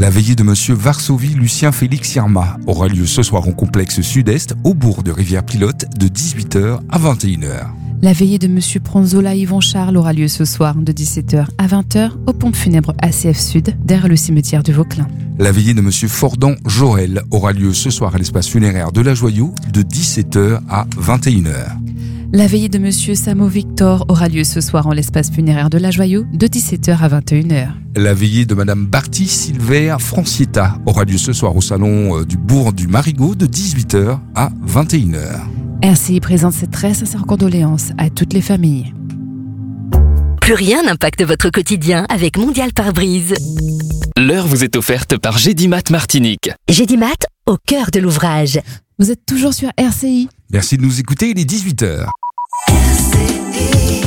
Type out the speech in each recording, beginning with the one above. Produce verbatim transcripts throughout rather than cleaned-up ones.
La veillée de Monsieur Varsovie Lucien Félix Yerma aura lieu ce soir au complexe sud-est, au bourg de Rivière-Pilote, de dix-huit heures à vingt et une heures. La veillée de Monsieur Pronzola Yvon Charles aura lieu ce soir de dix-sept heures à vingt heures au pompe funèbre A C F Sud, derrière le cimetière du Vauclin. La veillée de Monsieur Fordan Joël aura lieu ce soir à l'espace funéraire de la Joyau, de dix-sept heures à vingt et une heures. La veillée de Monsieur Samo Victor aura lieu ce soir en l'espace funéraire de la Joyau, de dix-sept heures à vingt et une heures. La veillée de Madame Barty Silver Francietta aura lieu ce soir au salon du bourg du Marigot, de dix-huit heures à vingt et une heures. R C I présente ses très sincères condoléances à toutes les familles. Plus rien n'impacte votre quotidien avec Mondial Pare-Brise. L'heure vous est offerte par Gédimat Martinique. Gédimat, au cœur de l'ouvrage. Vous êtes toujours sur R C I. Merci de nous écouter, il est dix-huit heures. R C I.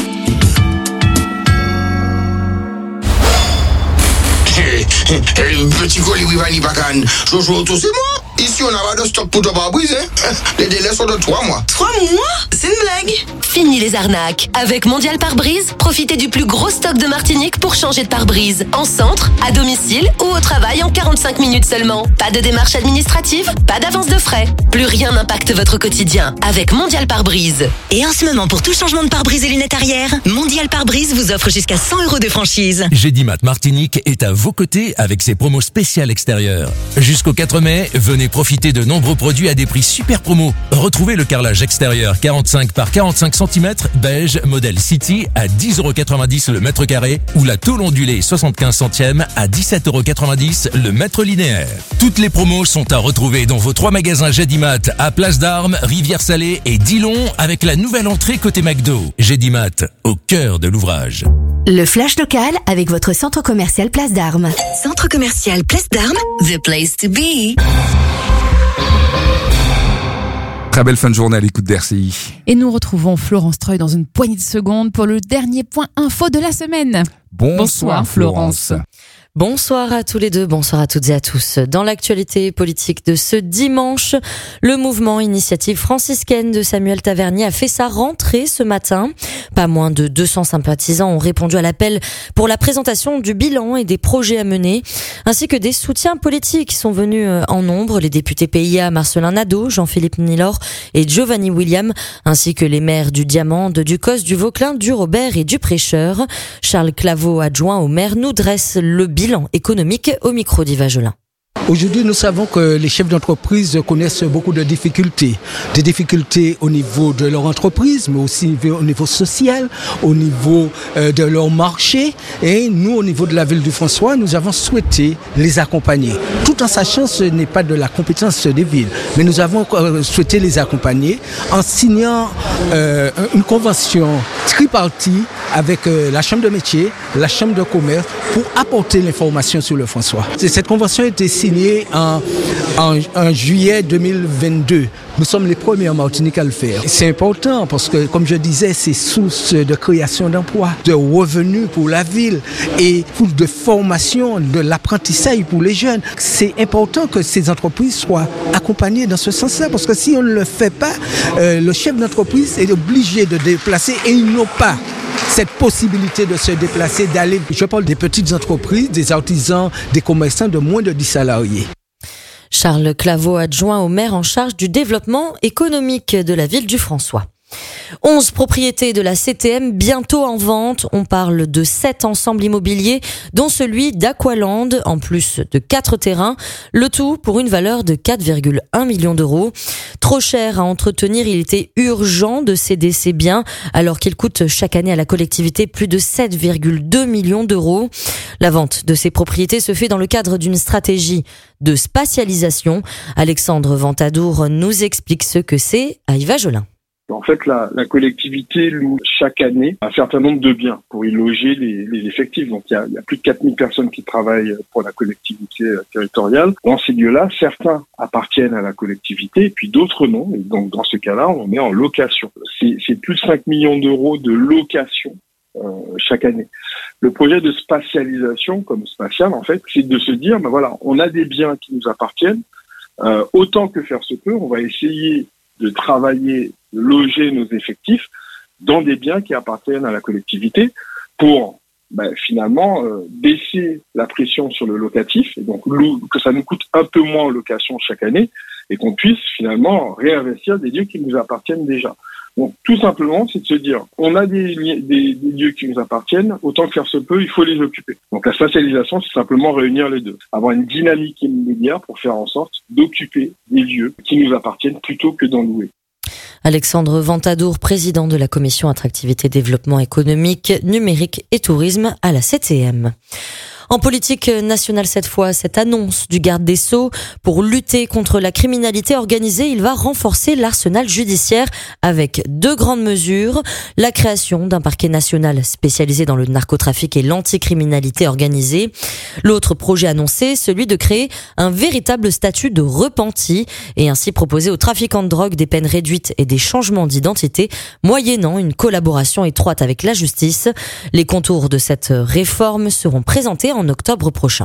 Hey, hey, petit colis Wivani Bakan, Jojo, tout c'est moi. Ici, on n'a pas de stock pour ton pare-brise, hein. Les délais sont de trois mois. Trois mois? C'est une blague. Fini les arnaques. Avec Mondial Pare-Brise, profitez du plus gros stock de Martinique pour changer de pare-brise. En centre, à domicile ou au travail en quarante-cinq minutes seulement. Pas de démarche administrative, pas d'avance de frais. Plus rien n'impacte votre quotidien avec Mondial Pare-Brise. Et en ce moment, pour tout changement de pare-brise et lunettes arrière, Mondial Pare-Brise vous offre jusqu'à cent euros de franchise. Gédimat Martinique est à vos côtés avec ses promos spéciales extérieures. Jusqu'au quatre mai, venez profiter de nombreux produits à des prix super promo. Retrouvez le carrelage extérieur quarante-cinq par quarante-cinq centimètres beige modèle City à dix euros quatre-vingt-dix le mètre carré ou la tôle ondulée soixante-quinze centièmes à dix-sept euros quatre-vingt-dix le mètre linéaire. Toutes les promos sont à retrouver dans vos trois magasins Gédimat à Place d'Armes, Rivière-Salée et Dillon avec la nouvelle entrée côté McDo. Gédimat, au cœur de l'ouvrage. Le flash local avec votre centre commercial Place d'Armes. Centre commercial Place d'Armes, the place to be. Très belle fin de journée à l'écoute d'R C I. Et nous retrouvons Florence Treuil dans une poignée de secondes pour le dernier point info de la semaine. Bonsoir, Bonsoir Florence. Florence. Bonsoir à tous les deux, bonsoir à toutes et à tous. Dans l'actualité politique de ce dimanche, le mouvement Initiative franciscaine de Samuel Tavernier a fait sa rentrée ce matin. Pas moins de deux cents sympathisants ont répondu à l'appel pour la présentation du bilan et des projets à mener, ainsi que des soutiens politiques sont venus en nombre. Les députés P I A Marcelin Nadeau, Jean-Philippe Nilor et Giovanni William, ainsi que les maires du Diamant, du Cos, du Vauclin, du Robert et du Prêcheur. Charles Claveau, adjoint au maire, nous dresse le bilan bilan économique au micro d'Yves Agelin. Aujourd'hui, nous savons que les chefs d'entreprise connaissent beaucoup de difficultés. Des difficultés au niveau de leur entreprise, mais aussi au niveau social, au niveau euh, de leur marché. Et nous, au niveau de la ville du François, nous avons souhaité les accompagner. Tout en sachant que ce n'est pas de la compétence des villes, mais nous avons souhaité les accompagner en signant euh, une convention tripartite avec euh, la Chambre de métier, la Chambre de commerce, pour apporter l'information sur le François. Cette convention a été signée en, en, en juillet deux mille vingt-deux. Nous sommes les premiers en Martinique à le faire. C'est important parce que, comme je disais, c'est source de création d'emplois, de revenus pour la ville et de formation, de l'apprentissage pour les jeunes. C'est important que ces entreprises soient accompagnées dans ce sens-là parce que si on ne le fait pas, euh, le chef d'entreprise est obligé de déplacer et ils n'ont pas cette possibilité de se déplacer, d'aller. Je parle des petites entreprises, des artisans, des commerçants de moins de dix salariés. Charles Claveau, adjoint au maire en charge du développement économique de la ville du François. onze propriétés de la C T M bientôt en vente. On parle de sept ensembles immobiliers, dont celui d'Aqualand, en plus de quatre terrains. Le tout pour une valeur de quatre virgule un millions d'euros. Trop cher à entretenir, il était urgent de céder ces biens, alors qu'ils coûtent chaque année à la collectivité plus de sept virgule deux millions d'euros. La vente de ces propriétés se fait dans le cadre d'une stratégie de spatialisation. Alexandre Ventadour nous explique ce que c'est à Yves Agelin. En fait, la, la collectivité loue chaque année un certain nombre de biens pour y loger les, les effectifs. Donc, il y, a, il y a plus de quatre mille personnes qui travaillent pour la collectivité territoriale. Dans ces lieux-là, certains appartiennent à la collectivité et puis d'autres non. Et donc, dans ce cas-là, on est en location. C'est, c'est plus de cinq millions d'euros de location euh, chaque année. Le projet de spatialisation, comme spatial, en fait, c'est de se dire, ben voilà, on a des biens qui nous appartiennent. Euh, autant que faire se peut, on va essayer de travailler, de loger nos effectifs dans des biens qui appartiennent à la collectivité pour ben, finalement euh, baisser la pression sur le locatif, et donc que ça nous coûte un peu moins en location chaque année, et qu'on puisse finalement réinvestir des lieux qui nous appartiennent déjà. Donc tout simplement, c'est de se dire, on a des, des, des lieux qui nous appartiennent, autant que faire se peut, il faut les occuper. Donc la spatialisation, c'est simplement réunir les deux, avoir une dynamique immobilière pour faire en sorte d'occuper des lieux qui nous appartiennent plutôt que d'en louer. Alexandre Ventadour, président de la commission Attractivité, Développement économique, numérique et tourisme à la C T M. En politique nationale cette fois, cette annonce du garde des Sceaux pour lutter contre la criminalité organisée, il va renforcer l'arsenal judiciaire avec deux grandes mesures. La création d'un parquet national spécialisé dans le narcotrafic et l'anticriminalité organisée. L'autre projet annoncé, celui de créer un véritable statut de repenti et ainsi proposer aux trafiquants de drogue des peines réduites et des changements d'identité, moyennant une collaboration étroite avec la justice. Les contours de cette réforme seront présentés en en octobre prochain.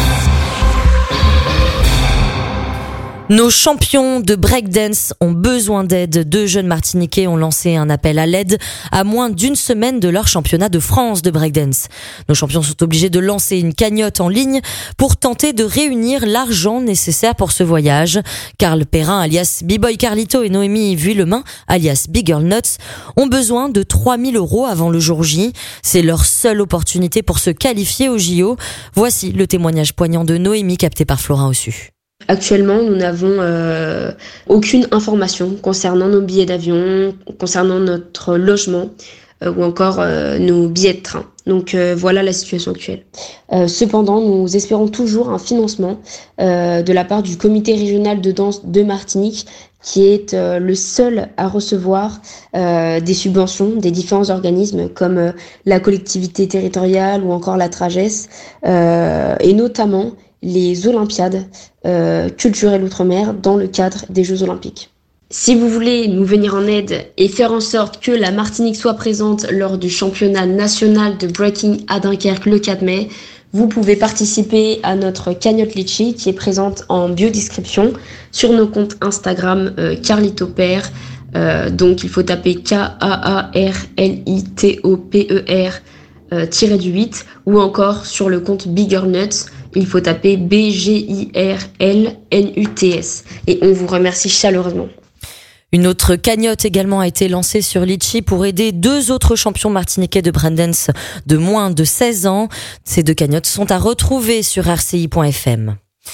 Nos champions de breakdance ont besoin d'aide. Deux jeunes Martiniquais ont lancé un appel à l'aide à moins d'une semaine de leur championnat de France de breakdance. Nos champions sont obligés de lancer une cagnotte en ligne pour tenter de réunir l'argent nécessaire pour ce voyage. Carl Perrin, alias B-Boy Carlito, et Noémie Vuillemin, alias Big Girl Nuts, ont besoin de trois mille euros avant le jour J. C'est leur seule opportunité pour se qualifier au J O. Voici le témoignage poignant de Noémie capté par Florin Ossu. Actuellement, nous n'avons euh, aucune information concernant nos billets d'avion, concernant notre logement euh, ou encore euh, nos billets de train. Donc euh, voilà la situation actuelle. Euh, cependant, nous espérons toujours un financement euh, de la part du comité régional de danse de Martinique, qui est euh, le seul à recevoir euh, des subventions des différents organismes comme euh, la collectivité territoriale ou encore la Tragesse, euh, et notamment les Olympiades euh, culturelles outre-mer dans le cadre des Jeux Olympiques. Si vous voulez nous venir en aide et faire en sorte que la Martinique soit présente lors du championnat national de breaking à Dunkerque le quatre mai, vous pouvez participer à notre cagnotte Litchi qui est présente en biodescription sur nos comptes Instagram euh, Carlito Père. Euh, donc il faut taper K A A R L I T O P E R euh, tiré du huit ou encore sur le compte Bigger Nuts. Il faut taper B G I R L N U T S. Et on vous remercie chaleureusement. Une autre cagnotte également a été lancée sur Litchi pour aider deux autres champions martiniquais de breakdance de moins de seize ans. Ces deux cagnottes sont à retrouver sur r c i point f m.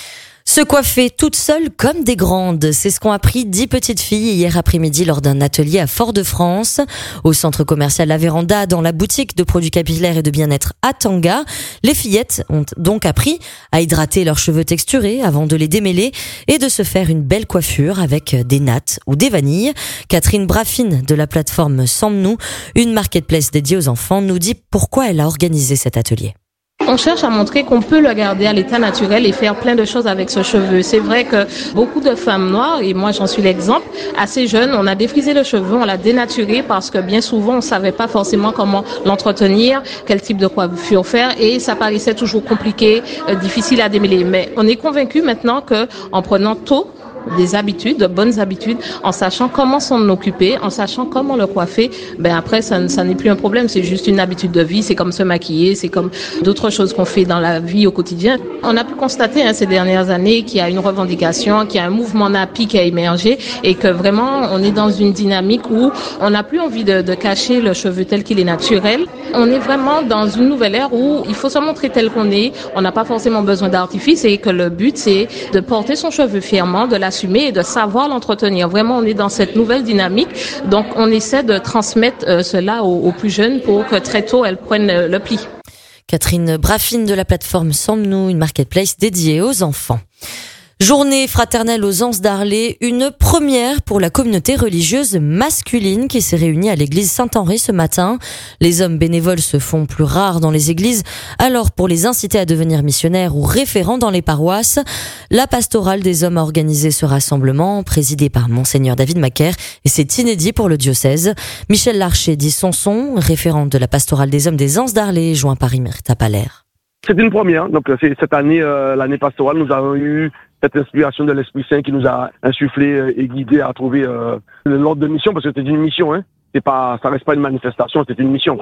Se coiffer toutes seules comme des grandes, c'est ce qu'ont appris dix petites filles hier après-midi lors d'un atelier à Fort-de-France. Au centre commercial La Véranda, dans la boutique de produits capillaires et de bien-être Atanga, les fillettes ont donc appris à hydrater leurs cheveux texturés avant de les démêler et de se faire une belle coiffure avec des nattes ou des vanilles. Catherine Braffine de la plateforme Semble-nous, une marketplace dédiée aux enfants, nous dit pourquoi elle a organisé cet atelier. On cherche à montrer qu'on peut le garder à l'état naturel et faire plein de choses avec ce cheveu. C'est vrai que beaucoup de femmes noires, et moi j'en suis l'exemple, assez jeunes, on a défrisé le cheveu, on l'a dénaturé parce que bien souvent on savait pas forcément comment l'entretenir, quel type de coiffure faire et ça paraissait toujours compliqué, euh, difficile à démêler. Mais on est convaincu maintenant que en prenant tôt des habitudes, de bonnes habitudes, en sachant comment s'en occuper, en sachant comment le coiffer, ben après ça, ça n'est plus un problème, c'est juste une habitude de vie, c'est comme se maquiller, c'est comme d'autres choses qu'on fait dans la vie au quotidien. On a pu constater hein, ces dernières années qu'il y a une revendication, qu'il y a un mouvement nappy qui a émergé et que vraiment on est dans une dynamique où on n'a plus envie de, de cacher le cheveu tel qu'il est naturel. On est vraiment dans une nouvelle ère où il faut se montrer tel qu'on est, on n'a pas forcément besoin d'artifice et que le but c'est de porter son cheveu fièrement, de la et de savoir l'entretenir. Vraiment, on est dans cette nouvelle dynamique. Donc, on essaie de transmettre euh, cela aux, aux plus jeunes pour que très tôt, elles prennent euh, le pli. Catherine Braffine de la plateforme Semble-nous, une marketplace dédiée aux enfants. Journée fraternelle aux Anses d'Arlé, une première pour la communauté religieuse masculine qui s'est réunie à l'église Saint-Henri ce matin. Les hommes bénévoles se font plus rares dans les églises, alors pour les inciter à devenir missionnaires ou référents dans les paroisses, la pastorale des hommes a organisé ce rassemblement, présidé par Monseigneur David Macaire, et c'est inédit pour le diocèse. Michel Larcher dit Sanson, référente de la pastorale des hommes des Anses d'Arlé, joint par Imerta Paler. C'est une première, donc c'est cette année, euh, l'année pastorale, nous avons eu cette inspiration de l'Esprit Saint qui nous a insufflé euh, et guidé à trouver euh, l'ordre de mission, parce que c'était une mission, hein. C'est pas, ça reste pas une manifestation, c'est une mission, quoi.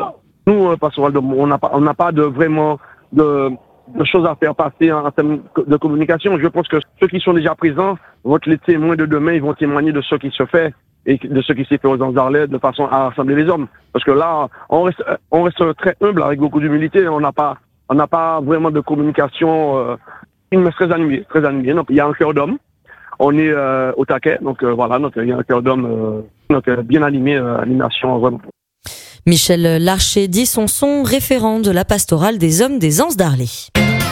nous, euh, Pastoral, on n'a pas, on n'a pas de vraiment de, de choses à faire passer en, en termes de communication. Je pense que ceux qui sont déjà présents vont être les témoins de demain, ils vont témoigner de ce qui se fait et de ce qui s'est fait aux Anses-d'Arlette de façon à rassembler les hommes. Parce que là, on reste, on reste très humble avec beaucoup d'humilité. On n'a pas, on n'a pas vraiment de communication, euh, mais très animée, très animée. Donc il y a un cœur d'homme. On est euh, au taquet, donc euh, voilà, donc il y a un cœur d'homme, euh, donc euh, bien animé, euh, animation vraiment. Michel Larcher dit son son référent de la pastorale des hommes des Anses-d'Arlette.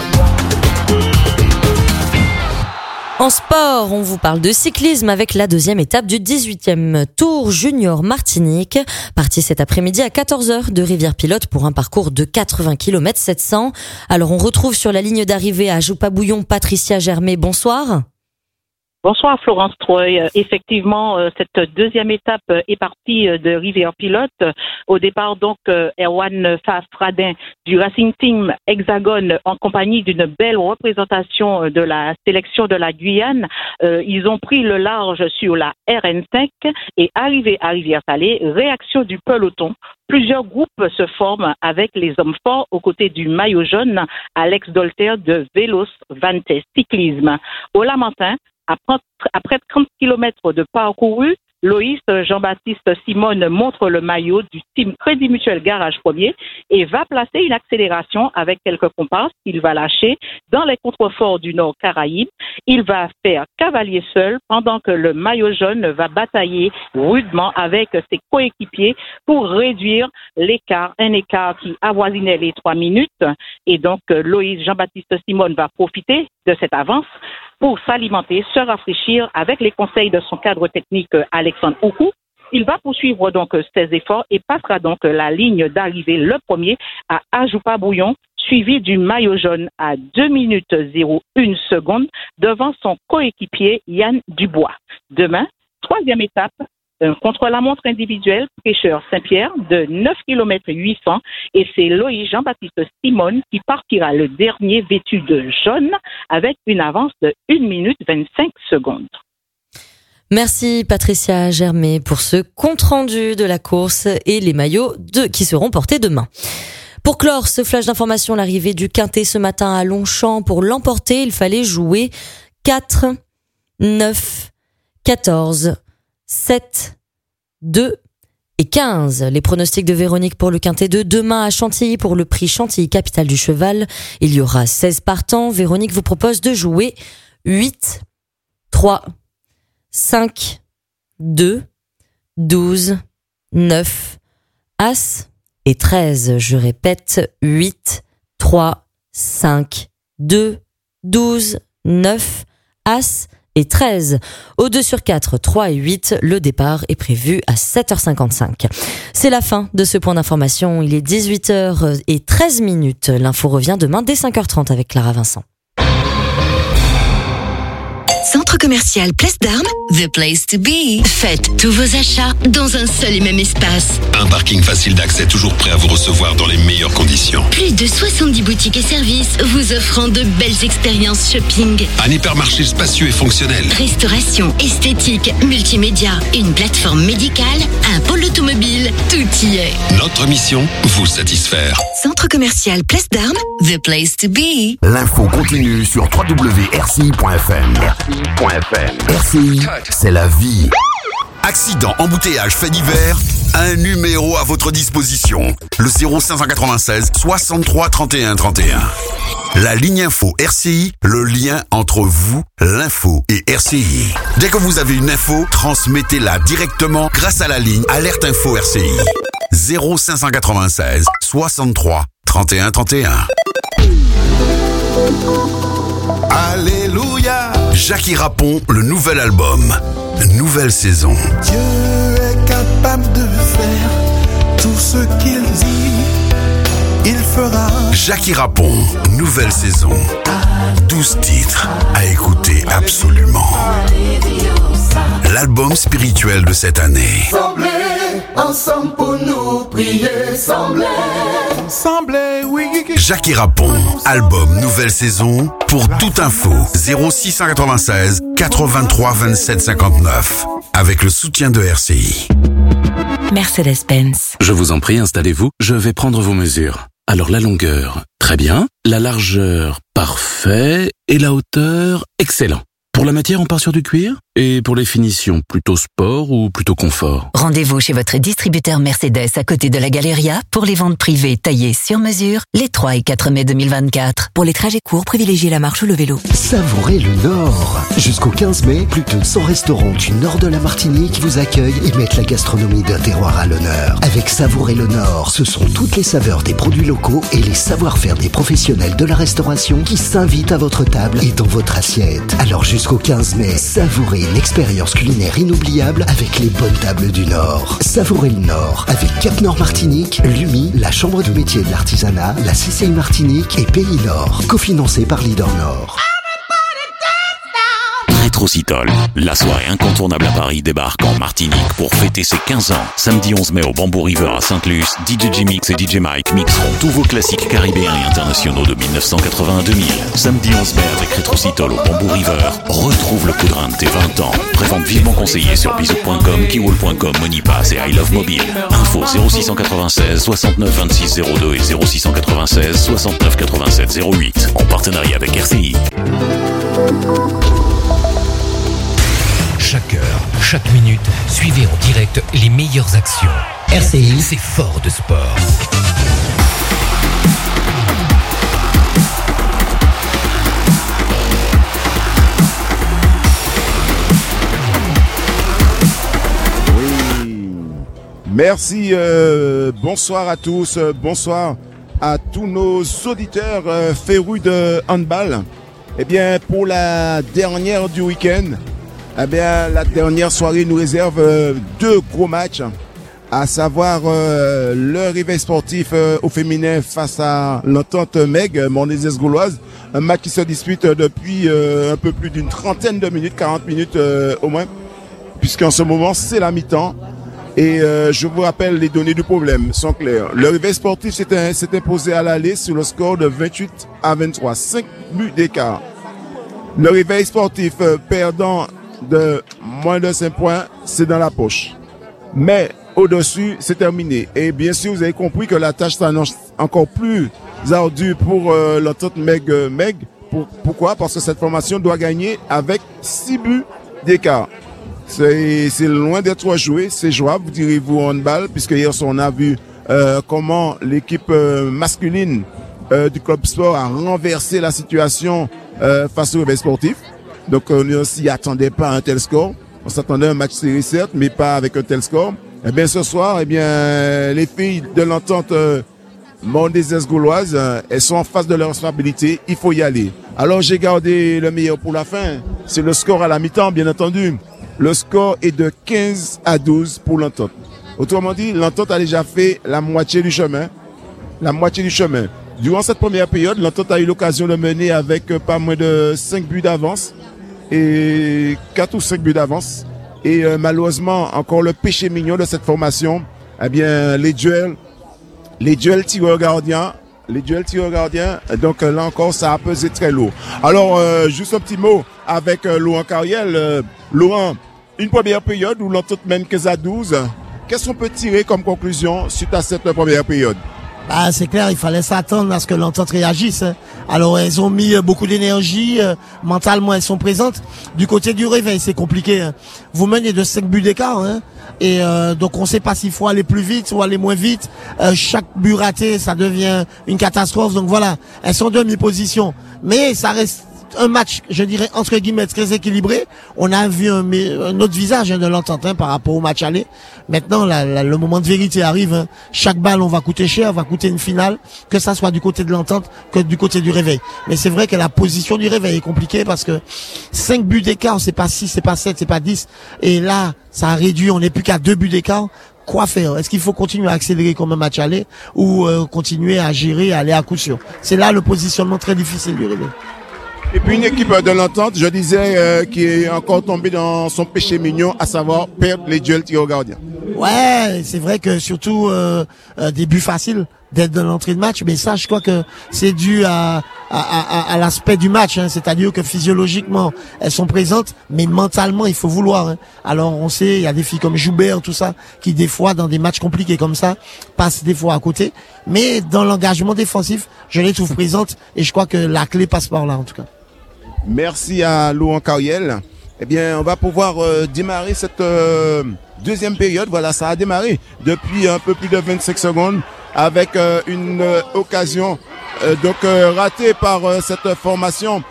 En sport, on vous parle de cyclisme avec la deuxième étape du dix-huitième Tour Junior Martinique. Parti cet après-midi à quatorze heures de Rivière-Pilote pour un parcours de quatre-vingts kilomètres sept cents. Alors on retrouve sur la ligne d'arrivée à Ajupa-Bouillon Patricia Germay. Bonsoir. Bonsoir Florence Troy. Effectivement, cette deuxième étape est partie de Rivière-Pilote. Au départ, donc, Erwan Fafradin du Racing Team Hexagone en compagnie d'une belle représentation de la sélection de la Guyane. Ils ont pris le large sur la R N cinq et arrivé à Rivière-Salée, réaction du peloton. Plusieurs groupes se forment avec les hommes forts aux côtés du maillot jaune, Alex Dolter de Vélos Vantes Cyclisme. Au Lamentin, après trente kilomètres de parcouru, Loïs Jean-Baptiste Simone montre le maillot du team Crédit Mutuel Garage Premier et va placer une accélération avec quelques comparses qu'il va lâcher dans les contreforts du Nord Caraïbe. Il va faire cavalier seul pendant que le maillot jaune va batailler rudement avec ses coéquipiers pour réduire l'écart, un écart qui avoisinait les trois minutes. Et donc, Loïs Jean-Baptiste Simone va profiter de cette avance pour s'alimenter, se rafraîchir avec les conseils de son cadre technique Alexandre Oukou. Il va poursuivre donc ses efforts et passera donc la ligne d'arrivée le premier à Ajupa-Bouillon, suivi du maillot jaune à deux minutes zéro une seconde devant son coéquipier Yann Dubois. Demain, troisième étape, un contre-la-montre individuel, Pêcheur Saint-Pierre, de neuf kilomètres huit cents, et c'est Loïs Jean-Baptiste Simone qui partira le dernier vêtu de jaune avec une avance de une minute vingt-cinq secondes. Merci Patricia Germay pour ce compte-rendu de la course et les maillots de, qui seront portés demain. Pour clore ce flash d'information, l'arrivée du Quintet ce matin à Longchamp, pour l'emporter, il fallait jouer quatre, neuf, quatorze, sept, deux et quinze. Les pronostics de Véronique pour le Quintet de demain à Chantilly pour le prix Chantilly Capitale du Cheval. Il y aura seize partants. Véronique vous propose de jouer huit, trois, cinq, deux, douze, neuf, As et treize. Je répète, huit, trois, cinq, deux, douze, neuf, As et treize. Au deux sur quatre, trois et huit, le départ est prévu à sept heures cinquante-cinq. C'est la fin de ce point d'information. Il est dix-huit heures treize minutes. L'info revient demain dès cinq heures trente avec Clara Vincent. Centre commercial Place d'Armes, the place to be. Faites tous vos achats dans un seul et même espace. Un parking facile d'accès toujours prêt à vous recevoir dans les meilleures conditions. Plus de soixante-dix boutiques et services vous offrant de belles expériences shopping. Un hypermarché spacieux et fonctionnel. Restauration, esthétique, multimédia, une plateforme médicale, un pôle automobile, tout y est. Notre mission, vous satisfaire. Centre commercial Place d'Armes, the place to be. L'info continue sur w w w point r c i point f m. R C I, c'est la vie. Accident, embouteillage, fait divers, un numéro à votre disposition. Le zéro cinq cent quatre-vingt-seize soixante-trois trente et un trente et un. La ligne info R C I, le lien entre vous, l'info et R C I. Dès que vous avez une info, transmettez-la directement grâce à la ligne Alerte Info R C I. zéro cinq cent quatre-vingt-seize soixante-trois trente et un trente et un. Alléluia. Jackie Rapon, le nouvel album, nouvelle saison. Dieu est capable de faire tout ce qu'il dit, il fera. Jackie Rapon, nouvelle saison, douze titres à écouter absolument. L'album spirituel de cette année. Semblez ensemble pour nous prier, semblez, semblez, oui. Jackie Rapon, album nouvelle saison. Pour toute info, zéro six cent quatre-vingt-seize quatre-vingt-trois vingt-sept cinquante-neuf. Avec le soutien de R C I. Mercedes-Benz. Je vous en prie, installez-vous, je vais prendre vos mesures. Alors la longueur, très bien. La largeur, parfait. Et la hauteur, excellent. Pour la matière, on part sur du cuir. Et pour les finitions, plutôt sport ou plutôt confort? Rendez-vous chez votre distributeur Mercedes à côté de la Galeria pour les ventes privées taillées sur mesure les trois et quatre mai deux mille vingt-quatre. Pour les trajets courts, privilégiez la marche ou le vélo. Savourez le Nord. Jusqu'au quinze mai, plus de cent restaurants du nord de la Martinique vous accueillent et mettent la gastronomie d'un terroir à l'honneur. Avec Savourez le Nord, ce sont toutes les saveurs des produits locaux et les savoir-faire des professionnels de la restauration qui s'invitent à votre table et dans votre assiette. Alors jusqu'au quinze mai, savourez une expérience culinaire inoubliable avec les bonnes tables du Nord. Savourez le Nord avec Cap Nord Martinique, l'U M I, la Chambre de métier de l'artisanat, la C C I Martinique et Pays Nord, cofinancé par Leader Nord. Rétrocitol, la soirée incontournable à Paris débarque en Martinique pour fêter ses quinze ans. Samedi onze mai au Bamboo River à Sainte-Luce, D J J-Mix et D J Mike mixeront tous vos classiques caribéens et internationaux de mille neuf cent quatre-vingts à deux mille. Samedi onze mai avec Rétrocitol au Bamboo River, retrouve le coup de rein de tes vingt ans. Prévente vivement conseillée sur bisou point com, kiwall point com, Monipass et I Love Mobile. Info zéro six cent quatre-vingt-seize soixante-neuf vingt-six zéro deux et zéro six cent quatre-vingt-seize soixante-neuf quatre-vingt-sept zéro huit en partenariat avec R C I. Chaque heure, chaque minute, suivez en direct les meilleures actions. R C I, c'est fort de sport. Oui. Merci, euh, bonsoir à tous, euh, bonsoir à tous nos auditeurs euh, férus de handball. Eh bien, pour la dernière du week-end, Eh bien, la dernière soirée nous réserve euh, deux gros matchs, à savoir euh, le réveil sportif euh, au féminin face à l'entente Meg, Montézès-Gauloise. Un match qui se dispute depuis euh, un peu plus d'une trentaine de minutes, quarante minutes euh, au moins, puisqu'en ce moment, c'est la mi-temps. Et euh, je vous rappelle, les données du problème sont claires. Le réveil sportif s'est, s'est imposé à l'aller sur le score de vingt-huit à vingt-trois, cinq buts d'écart. Le réveil sportif euh, perdant de moins de cinq points, c'est dans la poche. Mais au-dessus, c'est terminé. Et bien sûr, vous avez compris que la tâche s'annonce encore plus ardue pour euh, l'entente Meg. Euh, Meg. Pour, pourquoi? Parce que cette formation doit gagner avec six buts d'écart. C'est, c'est loin d'être joué, c'est jouable, vous direz-vous, en handball, puisque hier on a vu euh, comment l'équipe euh, masculine euh, du club sport a renversé la situation euh, face au réveil sportif. Donc on ne s'y attendait pas à un tel score. On s'attendait à un match série certes, mais pas avec un tel score. Eh bien ce soir, eh bien les filles de l'entente euh, Montézès-Gauloise, euh, elles sont en face de leur responsabilité. Il faut y aller. Alors j'ai gardé le meilleur pour la fin. C'est le score à la mi-temps, bien entendu. Le score est de quinze à douze pour l'entente. Autrement dit, l'entente a déjà fait la moitié du chemin. La moitié du chemin. Durant cette première période, l'entente a eu l'occasion de mener avec euh, pas moins de cinq buts d'avance. Et quatre ou cinq buts d'avance. Et euh, malheureusement, encore le péché mignon de cette formation, eh bien, les duels, les duels tireurs gardiens, les duels tireurs gardiens, donc euh, là encore, ça a pesé très lourd. Alors, euh, juste un petit mot avec euh, Laurent Cariel. Euh, Laurent, une première période où l'entente mène quinze à douze. Qu'est-ce qu'on peut tirer comme conclusion suite à cette première période? Bah, c'est clair, il fallait s'attendre à ce que l'entente réagisse. Hein. Alors, elles ont mis beaucoup d'énergie, euh, mentalement, elles sont présentes. Du côté du réveil, c'est compliqué. Hein. Vous menez de cinq buts d'écart, hein. Et euh, donc on ne sait pas s'il faut aller plus vite ou aller moins vite. Euh, chaque but raté, ça devient une catastrophe. Donc voilà, elles sont demi-position. Mais ça reste un match, je dirais, entre guillemets, très équilibré. On a vu un, un autre visage hein, de l'entente hein, par rapport au match aller. Maintenant, la, la, le moment de vérité arrive. Hein. Chaque balle, on va coûter cher, va coûter une finale, que ça soit du côté de l'entente que du côté du réveil. Mais c'est vrai que la position du réveil est compliquée parce que cinq buts d'écart, c'est pas six, c'est pas sept, c'est pas dix. Et là, ça a réduit, on n'est plus qu'à deux buts d'écart. Quoi faire? Est-ce qu'il faut continuer à accélérer comme un match aller ou euh, continuer à gérer, à aller à coup sûr? C'est là le positionnement très difficile du réveil. Et puis une équipe de l'entente, je disais, euh, qui est encore tombée dans son péché mignon, à savoir perdre les duels tireurs gardiens. Ouais, c'est vrai que surtout euh, euh, des buts faciles d'être dans l'entrée de match, mais ça, je crois que c'est dû à à, à, à l'aspect du match, hein. C'est-à-dire que physiologiquement, elles sont présentes, mais mentalement, il faut vouloir. Hein. Alors, on sait, il y a des filles comme Joubert, tout ça, qui des fois, dans des matchs compliqués comme ça, passent des fois à côté. Mais dans l'engagement défensif, je les trouve présentes et je crois que la clé passe par là, en tout cas. Merci à Laurent Cariel. Eh bien, on va pouvoir euh, démarrer cette euh, deuxième période. Voilà, ça a démarré depuis un peu plus de vingt-cinq secondes avec euh, une euh, occasion euh, donc euh, ratée par euh, cette formation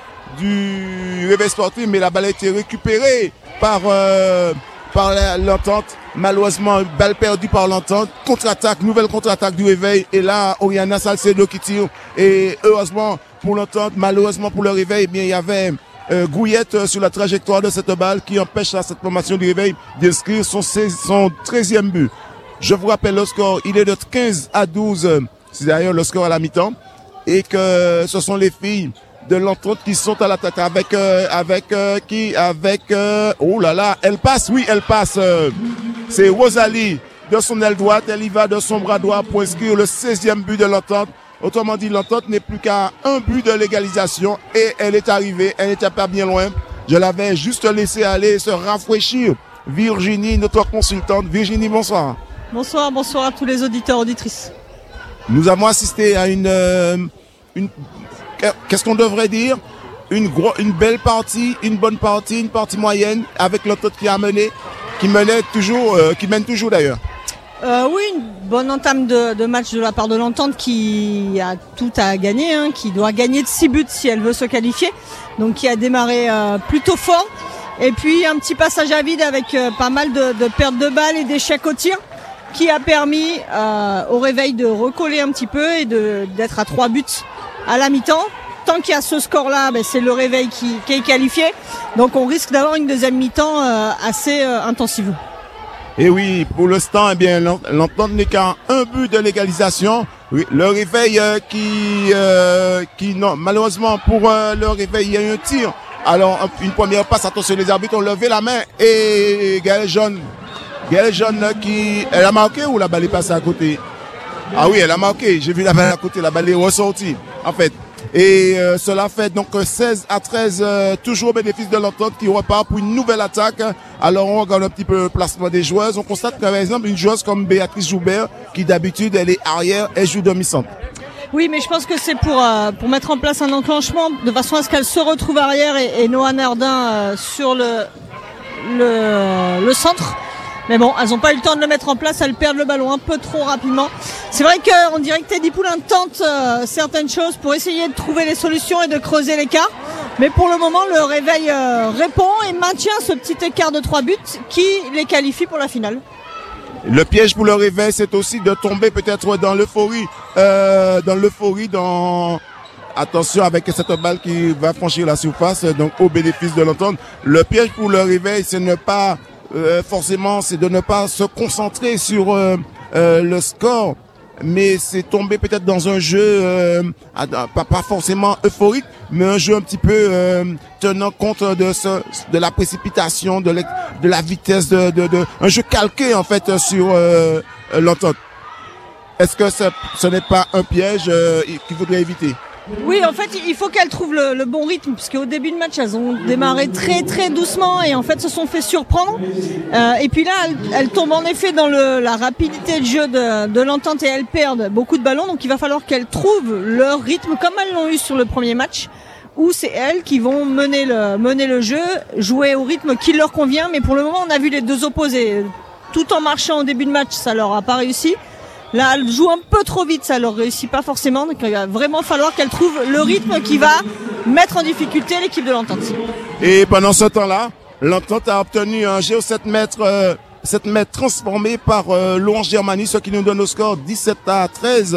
du Réveil Sportif, mais la balle a été récupérée par euh, par l'Entente. Malheureusement, balle perdue par l'Entente. Contre-attaque, nouvelle contre-attaque du Réveil. Et là, Oriana Salcedo qui tire. Et heureusement pour l'Entente, malheureusement pour le Réveil, eh bien il y avait Euh, Gouillette euh, sur la trajectoire de cette balle qui empêche à cette formation du Réveil d'inscrire son, son treizième but. Je vous rappelle le score, il est de quinze à douze, c'est d'ailleurs le score à la mi-temps, et que ce sont les filles de l'Entente qui sont à l'attaque avec euh, avec euh, qui avec euh, oh là là, elle passe, oui elle passe. Euh, c'est Rosalie de son aile droite, elle y va de son bras droit pour inscrire le seizième but de l'Entente. Autrement dit, l'Entente n'est plus qu'à un but de l'égalisation et elle est arrivée, elle n'était pas bien loin. Je l'avais juste laissé aller se rafraîchir. Virginie, notre consultante. Virginie, bonsoir. Bonsoir, bonsoir à tous les auditeurs, auditrices. Nous avons assisté à une, euh, une qu'est-ce qu'on devrait dire, une gros, une belle partie, une bonne partie, une partie moyenne avec l'Entente qui a mené, qui menait toujours, euh, qui mène toujours d'ailleurs. Euh, oui, une bonne entame de, de match de la part de l'Entente qui a tout à gagner, hein, qui doit gagner de six buts si elle veut se qualifier, donc qui a démarré euh, plutôt fort. Et puis un petit passage à vide avec euh, pas mal de, de pertes de balles et d'échecs au tir qui a permis euh, au Réveil de recoller un petit peu et de, d'être à trois buts à la mi-temps. Tant qu'il y a ce score-là, ben, c'est le Réveil qui, qui est qualifié, donc on risque d'avoir une deuxième mi-temps euh, assez euh, intensive. Et oui, pour l'instant, eh bien, l'Entente n'est qu'à un but de l'égalisation. Oui, le Réveil euh, qui, euh, qui, non, malheureusement pour euh, le Réveil, il y a eu un tir. Alors, une première passe, attention, les arbitres ont levé la main et Gaëlle Jaune, Gaëlle Jaune qui, elle a marqué ou la balle est passée à côté? Ah oui, elle a marqué. J'ai vu la balle à côté, la balle est ressortie, en fait. Et euh, cela fait donc seize à treize, euh, toujours au bénéfice de l'Entente qui repart pour une nouvelle attaque. Alors on regarde un petit peu le placement des joueuses. On constate que, par exemple, une joueuse comme Béatrice Joubert, qui d'habitude elle est arrière, elle joue demi-centre. Oui, mais je pense que c'est pour euh, pour mettre en place un enclenchement de façon à ce qu'elle se retrouve arrière et, et Noah Nardin euh, sur le, le le centre. Mais bon, elles n'ont pas eu le temps de le mettre en place, elles perdent le ballon un peu trop rapidement. C'est vrai qu'on dirait que Teddy Poulain tente euh, certaines choses pour essayer de trouver les solutions et de creuser l'écart. Mais pour le moment, le Réveil euh, répond et maintient ce petit écart de trois buts qui les qualifie pour la finale. Le piège pour le Réveil, c'est aussi de tomber peut-être dans l'euphorie, euh, dans l'euphorie, dans... Attention avec cette balle qui va franchir la surface, donc au bénéfice de l'Entente. Le piège pour le Réveil, c'est ne pas... Euh, forcément, c'est de ne pas se concentrer sur euh, euh, le score, mais c'est tomber peut-être dans un jeu euh, pas, pas forcément euphorique, mais un jeu un petit peu euh, tenant compte de ce, de la précipitation, de, de la vitesse, de, de, de un jeu calqué en fait sur euh, l'Entente. Est-ce que ce, ce n'est pas un piège euh, qu'il faudrait éviter? Oui, en fait, il faut qu'elles trouvent le, le bon rythme, puisque au début de match, elles ont démarré très très doucement et en fait se sont fait surprendre. Euh, et puis là, elles, elles tombent en effet dans le, la rapidité de jeu de, de l'Entente et elles perdent beaucoup de ballons. Donc il va falloir qu'elles trouvent leur rythme comme elles l'ont eu sur le premier match, où c'est elles qui vont mener le, mener le jeu, jouer au rythme qui leur convient. Mais pour le moment, on a vu les deux opposés. Tout en marchant au début de match, ça leur a pas réussi. Là, elles jouent un peu trop vite, ça leur réussit pas forcément. Donc il va vraiment falloir qu'elles trouvent le rythme qui va mettre en difficulté l'équipe de l'Entente. Et pendant ce temps-là, l'Entente a obtenu un Géo sept mètres, euh, sept mètres transformé par euh, Laurent Germani, ce qui nous donne au score dix-sept à treize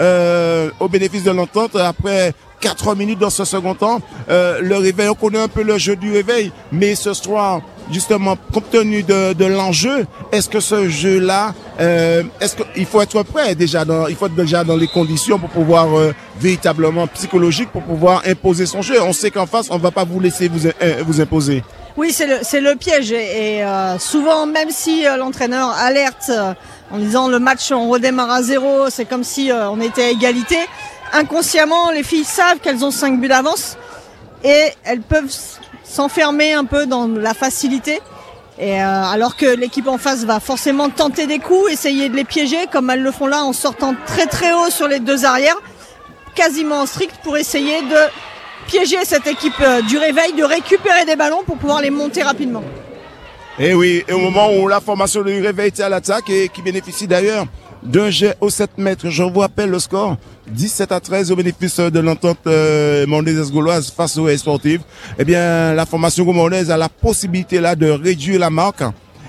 euh, au bénéfice de l'Entente après quatre minutes dans ce second temps. Euh, le Réveil, on connaît un peu le jeu du Réveil, mais ce soir, justement, compte tenu de, de l'enjeu, est-ce que ce jeu-là, euh, est-ce qu'il faut être prêt déjà dans, il faut être déjà dans les conditions pour pouvoir euh, véritablement psychologique pour pouvoir imposer son jeu. On sait qu'en face, on va pas vous laisser vous, euh, vous imposer. Oui, c'est le, c'est le piège et, et euh, souvent, même si euh, l'entraîneur alerte euh, en disant le match on redémarre à zéro, c'est comme si euh, on était à égalité. inconsciemment, les filles savent qu'elles ont cinq buts d'avance et elles peuvent s'enfermer un peu dans la facilité. Et euh, alors que l'équipe en face va forcément tenter des coups, essayer de les piéger, comme elles le font là en sortant très très haut sur les deux arrières, quasiment en strict pour essayer de piéger cette équipe euh, du réveil, de récupérer des ballons pour pouvoir les monter rapidement. Et oui, et au moment où la formation du réveil était à l'attaque et qui bénéficie d'ailleurs d'un jet au sept mètres, je vous rappelle le score, dix-sept à treize au bénéfice de l'entente euh, mondaise-gauloise face aux sportives. Eh bien, la formation gauloise a la possibilité là de réduire la marque.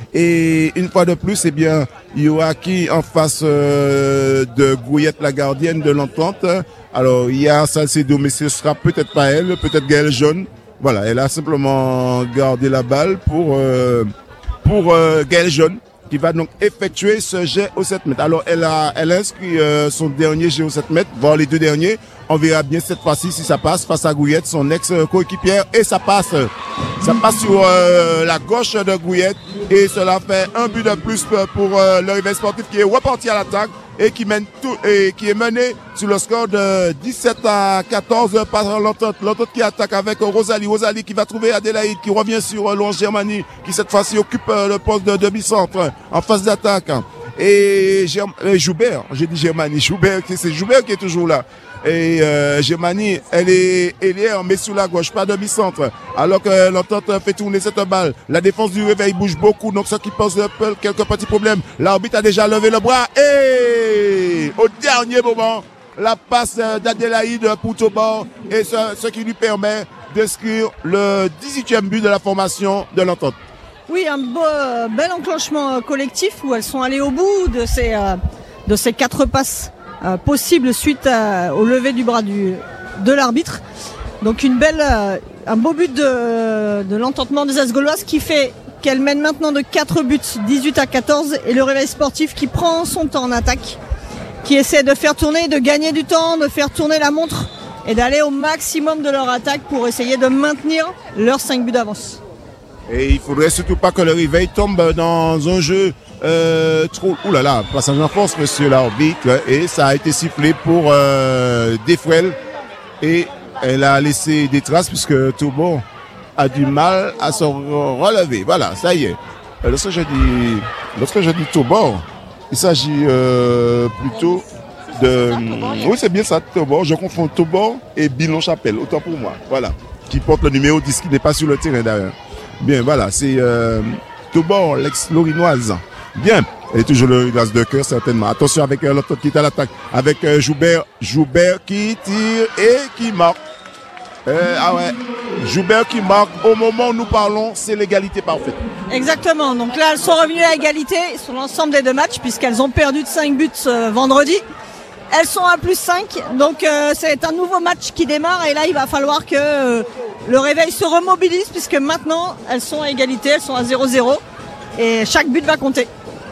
Et une fois de plus, eh bien, il y aura qui en face euh, de Gouillette, la gardienne de l'entente. Alors, il y a Salcedo, mais ce sera peut-être pas elle, peut-être Gaëlle Jaune. Voilà, elle a simplement gardé la balle pour euh, pour euh, Gaëlle Jaune, qui va donc effectuer ce jet au sept mètres. Alors, elle a, elle inscrit euh, son dernier jet au sept mètres, voire les deux derniers. On verra bien cette fois-ci si ça passe face à Gouillette, son ex-coéquipière, et ça passe. Ça passe sur euh, la gauche de Gouillette, et cela fait un but de plus pour euh, le réveil sportif qui est reparti à l'attaque et qui mène tout, et qui est mené sur le score de dix-sept à quatorze par l'entente. L'entente qui attaque avec Rosalie. Rosalie qui va trouver Adélaïde, qui revient sur Louange Germanie, qui cette fois-ci occupe le poste de demi-centre en phase d'attaque. Et, Germ- et Joubert, j'ai dit Germanie, Joubert, c'est Joubert qui est toujours là. Et euh, Germanie, elle est ailière, mais sous la gauche, pas demi-centre. Alors que l'entente fait tourner cette balle. La défense du réveil bouge beaucoup, donc ce qui pose quelques petits problèmes. L'arbitre a déjà levé le bras et au dernier moment, la passe d'Adélaïde pour Tobor, et ce, ce qui lui permet d'inscrire le dix-huitième but de la formation de l'entente. Oui, un beau, euh, bel enclenchement collectif où elles sont allées au bout de ces, euh, de ces quatre passes euh, possibles suite à, au lever du bras du, de l'arbitre. Donc une belle, euh, un beau but de, de l'entendement des As-Gauloises qui fait qu'elle mène maintenant de quatre buts, dix-huit à quatorze, et le réveil sportif qui prend son temps en attaque, qui essaie de faire tourner, de gagner du temps, de faire tourner la montre et d'aller au maximum de leur attaque pour essayer de maintenir leurs cinq buts d'avance. Et il faudrait surtout pas que le réveil tombe dans un jeu euh, trop... Ouh là là, passage en force, monsieur l'arbitre. Et ça a été sifflé pour euh, Defrel. Et elle a laissé des traces puisque Toubon a du mal à se relever. Voilà, ça y est. Lorsque je dis, lorsque je dis Toubon, il s'agit euh, plutôt de... Oui, c'est bien ça, Toubon. Je confonds Toubon et Bilon Chapelle, autant pour moi. Voilà. Qui porte le numéro dix, qui n'est pas sur le terrain d'ailleurs. Bien, voilà, c'est euh, Toubon, l'ex-lorinoise. Bien, elle est toujours le glace de cœur, certainement. Attention avec euh, l'autre qui est à l'attaque. Avec euh, Joubert, Joubert qui tire et qui marque. Euh, ah ouais, Joubert qui marque. Au moment où nous parlons, c'est l'égalité parfaite. Exactement, donc là, elles sont revenues à égalité sur l'ensemble des deux matchs, puisqu'elles ont perdu de cinq buts euh, vendredi. Elles sont à plus cinq, donc euh, c'est un nouveau match qui démarre, et là, il va falloir que... Euh, le réveil se remobilise puisque maintenant elles sont à égalité, elles sont à zéro zéro et chaque but va compter.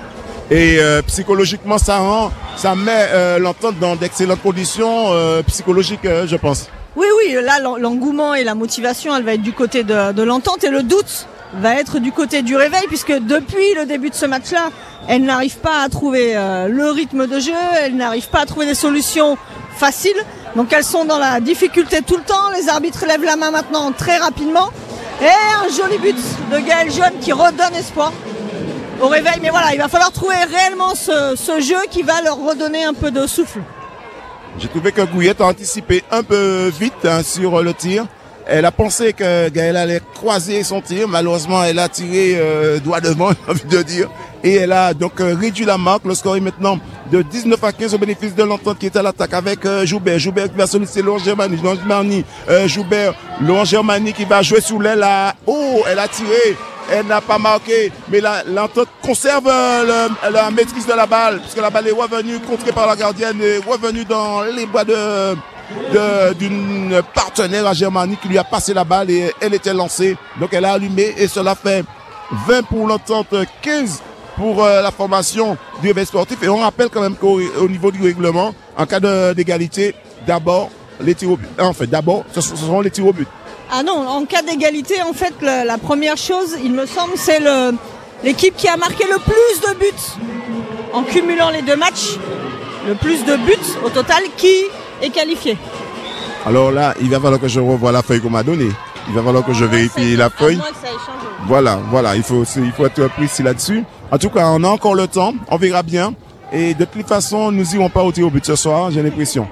Et euh, psychologiquement ça rend, ça met euh, l'entente dans d'excellentes conditions euh, psychologiques, euh, je pense. Oui, oui, là l'engouement et la motivation, elle va être du côté de, de l'entente, et le doute va être du côté du réveil puisque depuis le début de ce match-là, elle n'arrive pas à trouver euh, le rythme de jeu, elle n'arrive pas à trouver des solutions faciles. Donc elles sont dans la difficulté tout le temps. Les arbitres lèvent la main maintenant très rapidement. Et un joli but de Gaëlle Jaune qui redonne espoir au réveil. Mais voilà, il va falloir trouver réellement ce, ce jeu qui va leur redonner un peu de souffle. J'ai trouvé que Gouillette a anticipé un peu vite hein, sur le tir. Elle a pensé que Gaëlle allait croiser son tir. Malheureusement, elle a tiré euh, droit devant, j'ai envie de dire. Et elle a donc euh, réduit la marque. Le score est maintenant de dix-neuf à quinze au bénéfice de l'entente qui est à l'attaque avec euh, Joubert. Joubert qui va solliciter Louange Germanie. Louange Germanie, euh, Joubert, Louange Germanie qui va jouer sous l'aile. À... Oh, elle a tiré. Elle n'a pas marqué. Mais la, l'entente conserve euh, le, la maîtrise de la balle. Puisque la balle est revenue, contrée par la gardienne, et revenue dans les bras de... De, d'une partenaire à Germanie qui lui a passé la balle et elle était lancée. Donc elle a allumé et cela fait vingt pour l'entente, quinze pour euh, la formation du réveil sportif. Et on rappelle quand même qu'au au niveau du règlement, en cas de, d'égalité, d'abord les tirs au but. En fait, d'abord, ce seront les tirs au but. Ah non, en cas d'égalité, en fait, le, la première chose, il me semble, c'est le, l'équipe qui a marqué le plus de buts en cumulant les deux matchs, le plus de buts au total, qui est qualifié. Alors là, il va falloir que je revoie la feuille qu'on m'a donnée. Il va falloir que je vérifie la feuille. À moins que ça ait changé. Voilà, voilà, il faut, il faut être précis là-dessus. En tout cas, on a encore le temps, on verra bien. Et de toute façon, nous irons pas au tir au but ce soir, j'ai l'impression.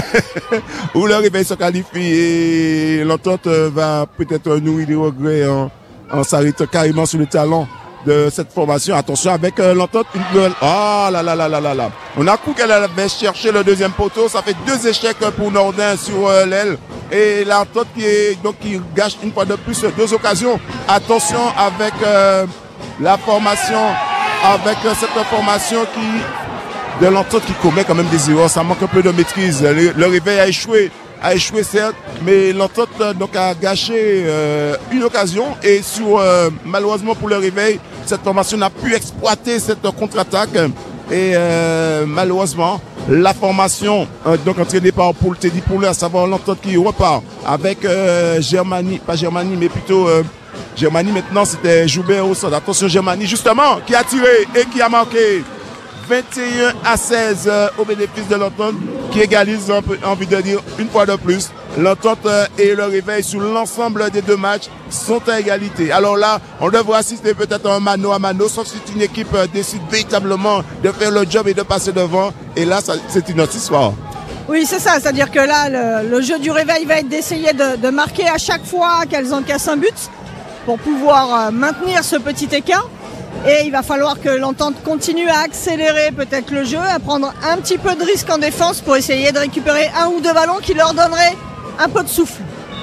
Où le réveil se qualifie et l'entente va peut-être nourrir des regrets en, en s'arrêtant carrément sur le talent de cette formation. Attention avec euh, l'entente. Une nouvelle... Ah là là là là là là. On a cru qu'elle avait cherché le deuxième poteau. Ça fait deux échecs pour Nordin sur euh, l'aile. Et l'entente qui est donc qui gâche une fois de plus deux occasions. Attention avec euh, la formation, avec euh, cette formation qui de l'entente qui commet quand même des erreurs. Ça manque un peu de maîtrise. Le, le réveil a échoué. a échoué certes, mais l'entente donc a gâché euh, une occasion et sur euh, malheureusement pour le réveil, cette formation n'a pu exploiter cette contre-attaque et euh, malheureusement la formation euh, donc entraînée par Paul Teddy Poulet, à savoir l'entente qui repart avec euh, Germanie, pas Germanie mais plutôt euh, Germanie maintenant c'était Joubert au centre. Attention Germanie justement qui a tiré et qui a marqué vingt et un à seize euh, au bénéfice de l'entente qui égalise, on peut envie de dire une fois de plus. L'entente euh, et le réveil sur l'ensemble des deux matchs sont à égalité. Alors là, on devrait assister peut-être à un mano à mano, sauf si une équipe euh, décide véritablement de faire le job et de passer devant. Et là, ça, c'est une autre histoire. Oui, c'est ça. C'est-à-dire que là, le, le jeu du réveil va être d'essayer de, de marquer à chaque fois qu'elles encaissent un but pour pouvoir euh, maintenir ce petit écart. Et il va falloir que l'entente continue à accélérer peut-être le jeu, à prendre un petit peu de risque en défense pour essayer de récupérer un ou deux ballons qui leur donneraient un peu de souffle.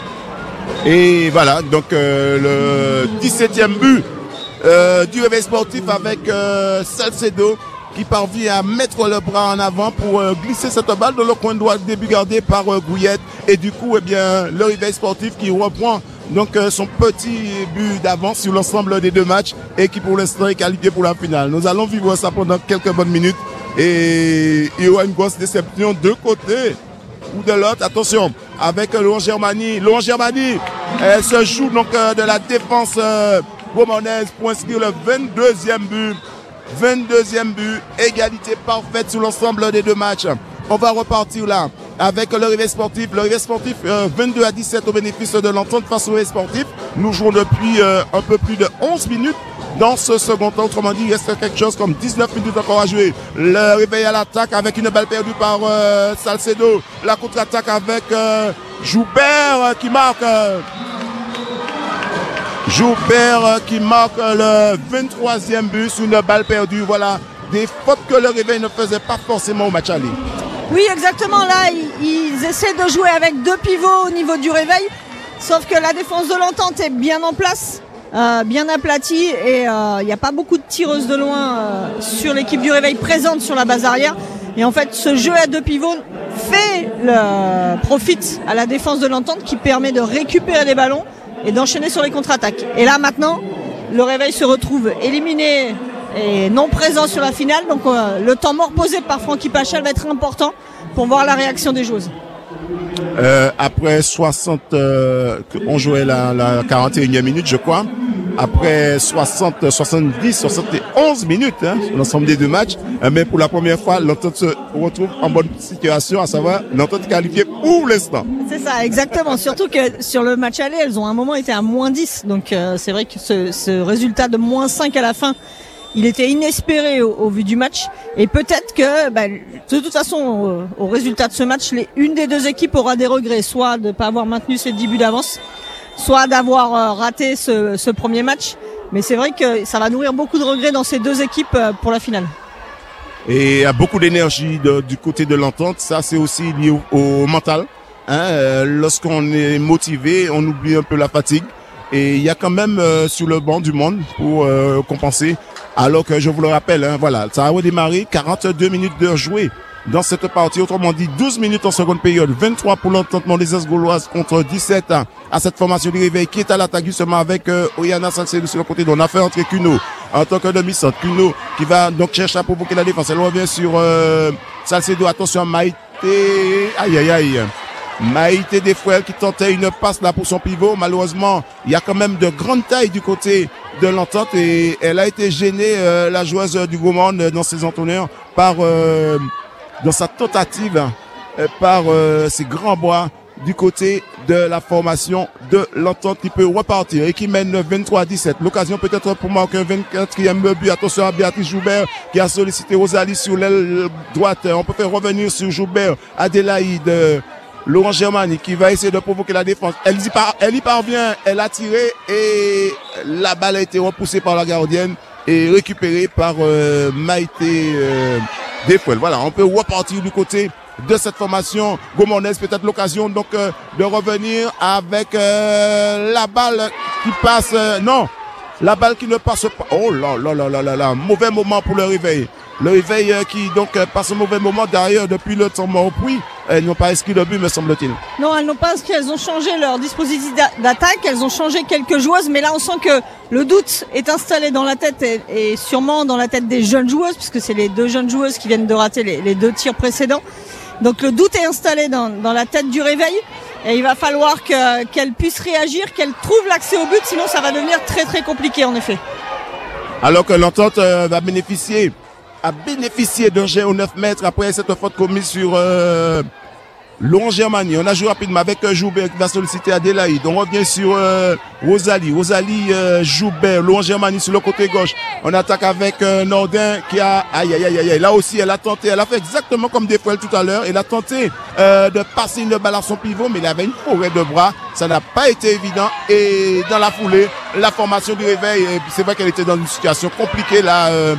Et voilà, donc euh, le dix-septième but euh, du réveil sportif avec euh, Salcedo qui parvient à mettre le bras en avant pour euh, glisser cette balle dans le coin droit, début gardé par euh, Gouillette. Et du coup, eh bien, le réveil sportif qui reprend donc euh, son petit but d'avance sur l'ensemble des deux matchs et qui pour l'instant est qualifié pour la finale. Nous allons vivre ça pendant quelques bonnes minutes et il y aura une grosse déception de côté ou de l'autre. Attention avec Laurent Germani. Laurent Germani, elle se joue donc euh, de la défense euh, romandaise pour inscrire le vingt-deuxième but. vingt-deuxième but, égalité parfaite sur l'ensemble des deux matchs. On va repartir là avec le réveil sportif. Le réveil sportif euh, vingt-deux à dix-sept au bénéfice de l'entente face au réveil sportif. Nous jouons depuis euh, un peu plus de onze minutes dans ce second temps. Autrement dit, il reste quelque chose comme dix-neuf minutes encore à jouer. Le réveil à l'attaque avec une balle perdue par euh, Salcedo. La contre-attaque avec euh, Joubert euh, qui marque... Euh, Joubert qui marque le vingt-troisième but sur une balle perdue. Voilà, des fautes que le réveil ne faisait pas forcément au match aller. Oui, exactement. Là, ils, ils essaient de jouer avec deux pivots au niveau du réveil. Sauf que la défense de l'entente est bien en place, euh, bien aplatie. Et il euh, n'y a pas beaucoup de tireuses de loin euh, sur l'équipe du réveil présente sur la base arrière. Et en fait, ce jeu à deux pivots fait le profit à la défense de l'entente qui permet de récupérer des ballons et d'enchaîner sur les contre-attaques. Et là maintenant, le réveil se retrouve éliminé et non présent sur la finale. Donc euh, le temps mort posé par Francky Pachal va être important pour voir la réaction des joueuses. Euh, après soixante, euh, on jouait la, la quarante et unième minute je crois. Après soixante, soixante-dix, soixante et onze minutes, hein, l'ensemble des deux matchs. Mais pour la première fois, l'entente se retrouve en bonne situation, à savoir l'entente qualifiée pour l'instant. C'est ça, exactement. Surtout que sur le match aller, elles ont un moment été à moins dix. Donc euh, c'est vrai que ce, ce résultat de moins cinq à la fin, il était inespéré au, au vu du match. Et peut-être que, bah, de toute façon, au, au résultat de ce match, les, une des deux équipes aura des regrets, soit de ne pas avoir maintenu ses dix buts d'avance, soit d'avoir euh, raté ce, ce premier match. Mais c'est vrai que ça va nourrir beaucoup de regrets dans ces deux équipes euh, pour la finale. Et il y a beaucoup d'énergie de, du côté de l'entente. Ça, c'est aussi lié au, au mental. Hein, euh, lorsqu'on est motivé, on oublie un peu la fatigue. Et il y a quand même euh, sur le banc du monde pour euh, compenser. Alors que je vous le rappelle, hein, voilà, ça a redémarré, quarante-deux minutes de jouer dans cette partie. Autrement dit, douze minutes en seconde période, vingt-trois pour l'entente mondaisaise gauloise contre dix-sept hein, à cette formation du réveil qui est à l'attaque justement avec euh, Oyana Salcedo sur le côté. Donc on a fait entrer Kuno en tant que demi-centre. Kuno qui va donc chercher à provoquer la défense. Elle revient sur euh, Salcedo. Attention, Maïté. Aïe, aïe, aïe. Maïté Desfouelles qui tentait une passe là pour son pivot. Malheureusement, il y a quand même de grandes tailles du côté de l'entente et elle a été gênée, euh, la joueuse du Gaumont dans ses entonnoirs par... Euh, dans sa tentative euh, par euh, ces grands bois du côté de la formation de l'Entente qui peut repartir et qui mène vingt-trois à dix-sept. L'occasion peut-être pour marquer un vingt-quatrième but. Attention à Béatrice Joubert qui a sollicité Rosalie sur l'aile droite. On peut faire revenir sur Joubert, Adélaïde, Laurent Germani qui va essayer de provoquer la défense. Elle y, par, elle y parvient, elle a tiré et la balle a été repoussée par la gardienne et récupérée par euh, Maïté euh, Desfouel. Voilà, on peut repartir du côté de cette formation Gomonès, peut-être l'occasion donc euh, de revenir avec euh, la balle qui passe, euh, non, la balle qui ne passe pas. Oh là là là là là là, mauvais moment pour le réveil. Le réveil euh, qui donc euh, passe un mauvais moment derrière depuis le temps mort. Puis elles n'ont pas inscrit de but, me semble-t-il. Non, elles n'ont pas inscrit, elles ont changé leur dispositif d'attaque, elles ont changé quelques joueuses, mais là on sent que le doute est installé dans la tête et, et sûrement dans la tête des jeunes joueuses, puisque c'est les deux jeunes joueuses qui viennent de rater les, les deux tirs précédents. Donc le doute est installé dans, dans la tête du réveil et il va falloir que, qu'elle puisse réagir, qu'elle trouve l'accès au but, sinon ça va devenir très très compliqué en effet. Alors que l'Entente euh, va bénéficier, a bénéficié d'un jet aux neuf mètres après cette faute commise sur euh, Laurent Germani. On a joué rapidement avec euh, Joubert qui va solliciter Adélaïde. On revient sur euh, Rosalie. Rosalie euh, Joubert, Laurent Germani sur le côté gauche. On attaque avec euh, Nordin qui a... Aïe, aïe, aïe, aïe. Là aussi, elle a tenté. Elle a fait exactement comme Desfouel tout à l'heure. Elle a tenté euh, de passer une balle à son pivot, mais il avait une forêt de bras. Ça n'a pas été évident. Et dans la foulée, la formation du réveil, c'est vrai qu'elle était dans une situation compliquée là. Euh,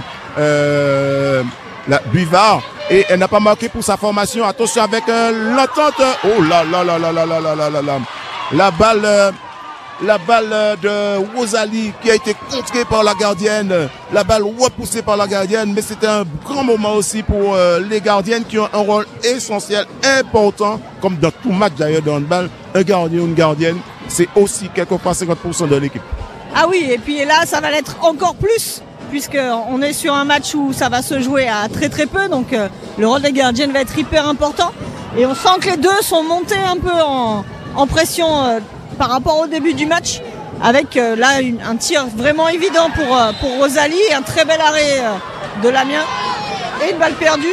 euh, la Buvard. Et elle n'a pas marqué pour sa formation. Attention avec euh, l'Entente. Oh là là là là là là là là là là. La balle, euh, la balle euh, de Rosalie qui a été contrée par la gardienne. La balle repoussée par la gardienne. Mais c'était un grand moment aussi pour euh, les gardiennes qui ont un rôle essentiel, important, comme dans tout match d'ailleurs de handball. Un gardien ou une gardienne, c'est aussi quelquefois cinquante pour cent de l'équipe. Ah oui, et puis là, ça va l'être encore plus, puisqu'on est sur un match où ça va se jouer à très très peu, donc euh, le rôle des gardiennes va être hyper important. Et on sent que les deux sont montés un peu en, en pression euh, par rapport au début du match, avec euh, là une, un tir vraiment évident pour, euh, pour Rosalie, et un très bel arrêt euh, de Lamien, et une balle perdue.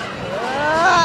Ah.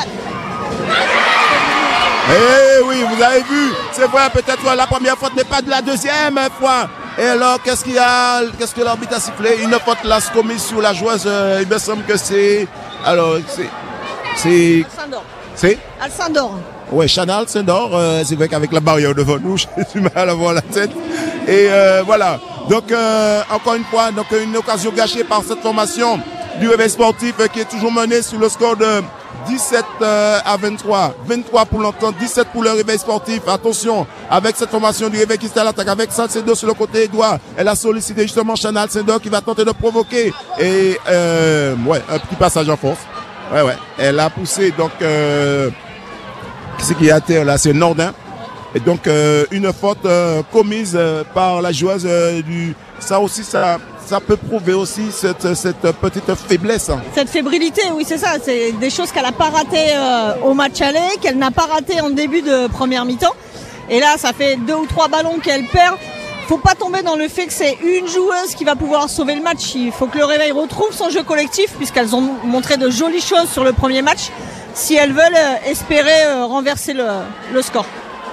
Eh oui, vous avez vu, c'est vrai, peut-être la première faute n'est pas de la deuxième fois. Et alors, qu'est-ce qu'il y a, qu'est-ce que l'arbitre a sifflé? Une faute là commise sur la joueuse, euh, il me semble que c'est, alors, c'est, c'est, Alcindor. C'est Alcindor. Ouais, Chana Alcindor, euh, c'est vrai qu'avec la barrière devant nous, j'ai du mal à voir la tête. Et euh, voilà, donc euh, encore une fois, donc une occasion gâchée par cette formation du réveil sportif euh, qui est toujours menée sur le score de dix-sept à vingt-trois. vingt-trois pour l'Entente, dix-sept pour le réveil sportif. Attention, avec cette formation du réveil qui est à l'attaque, avec Salcedo sur le côté Edouard. Elle a sollicité justement Chana Alcindor qui va tenter de provoquer. Et euh, ouais, un petit passage en force. Ouais, ouais. Elle a poussé, donc, euh, qui c'est qui est à terre là? C'est Nordin. Et donc, euh, une faute euh, commise euh, par la joueuse euh, du... Ça aussi, ça... Ça peut prouver aussi cette, cette petite faiblesse. Cette fébrilité, oui, c'est ça. C'est des choses qu'elle n'a pas ratées euh, au match aller, qu'elle n'a pas ratées en début de première mi-temps. Et là, ça fait deux ou trois ballons qu'elle perd. Faut pas tomber dans le fait que c'est une joueuse qui va pouvoir sauver le match. Il faut que le réveil retrouve son jeu collectif, puisqu'elles ont montré de jolies choses sur le premier match, si elles veulent euh, espérer euh, renverser le, le score.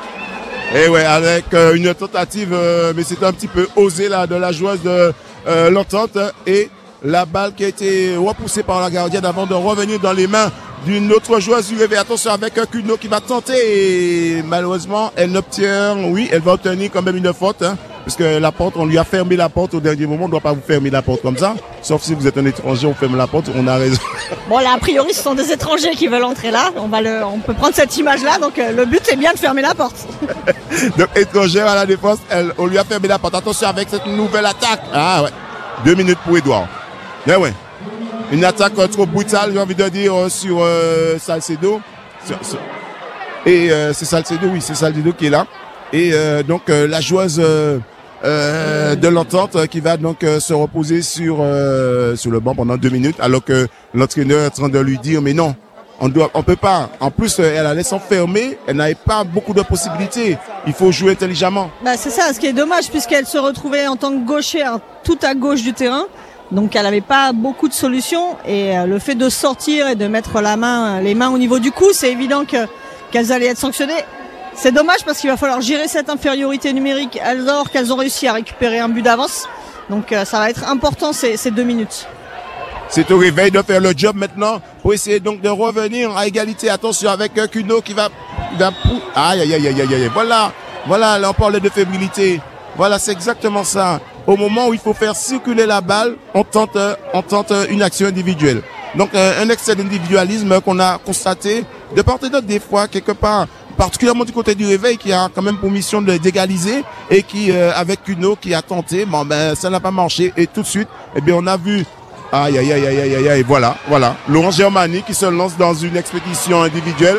Et ouais, avec euh, une tentative, euh, mais c'était un petit peu osé là de la joueuse de euh, l'Entente, et la balle qui a été repoussée par la gardienne avant de revenir dans les mains d'une autre joueuse du réveil. Attention avec Kuno qui va tenter, et malheureusement elle n'obtient, oui, elle va obtenir quand même une faute, hein, parce que la porte, on lui a fermé la porte au dernier moment. On ne doit pas vous fermer la porte comme ça, sauf si vous êtes un étranger, on ferme la porte, on a raison. Bon là, a priori, ce sont des étrangers qui veulent entrer là. On va le, on peut prendre cette image-là. Donc euh, le but est bien de fermer la porte. Donc étrangère à la défense, elle, on lui a fermé la porte. Attention avec cette nouvelle attaque. Ah ouais, deux minutes pour Edouard. Mais ouais, une attaque euh, trop brutale, j'ai envie de dire, euh, sur euh, Salcedo. Sur, sur... Et euh, c'est Salcedo, oui, c'est Salcedo qui est là. Et euh, donc euh, la joueuse euh, euh, de l'Entente euh, qui va donc euh, se reposer sur euh, sur le banc pendant deux minutes, alors que l'entraîneur est en train de lui dire mais non, on doit, on peut pas. En plus, euh, elle allait s'enfermer, elle n'avait pas beaucoup de possibilités. Il faut jouer intelligemment. Bah c'est ça, ce qui est dommage puisqu'elle se retrouvait en tant que gauchère tout à gauche du terrain. Donc elle n'avait pas beaucoup de solutions et le fait de sortir et de mettre la main, les mains au niveau du cou, c'est évident que qu'elles allaient être sanctionnées. C'est dommage parce qu'il va falloir gérer cette infériorité numérique alors qu'elles ont réussi à récupérer un but d'avance. Donc ça va être important ces, ces deux minutes. C'est au réveil de faire le job maintenant pour essayer donc de revenir à égalité. Attention avec Cuno qui va... Qui va aïe, aïe, aïe, aïe, aïe, aïe. Voilà, voilà, là on parlait de fébrilité. Voilà, c'est exactement ça. Au moment où il faut faire circuler la balle, on tente, on tente une action individuelle. Donc un excès d'individualisme qu'on a constaté de part et d'autre des fois, quelque part, particulièrement du côté du réveil qui a quand même pour mission de d'égaliser et qui, euh, avec Cuno qui a tenté, bon ben ça n'a pas marché et tout de suite, eh bien on a vu, aïe aïe aïe aïe aïe aïe aïe, voilà, voilà, Laurent Germani qui se lance dans une expédition individuelle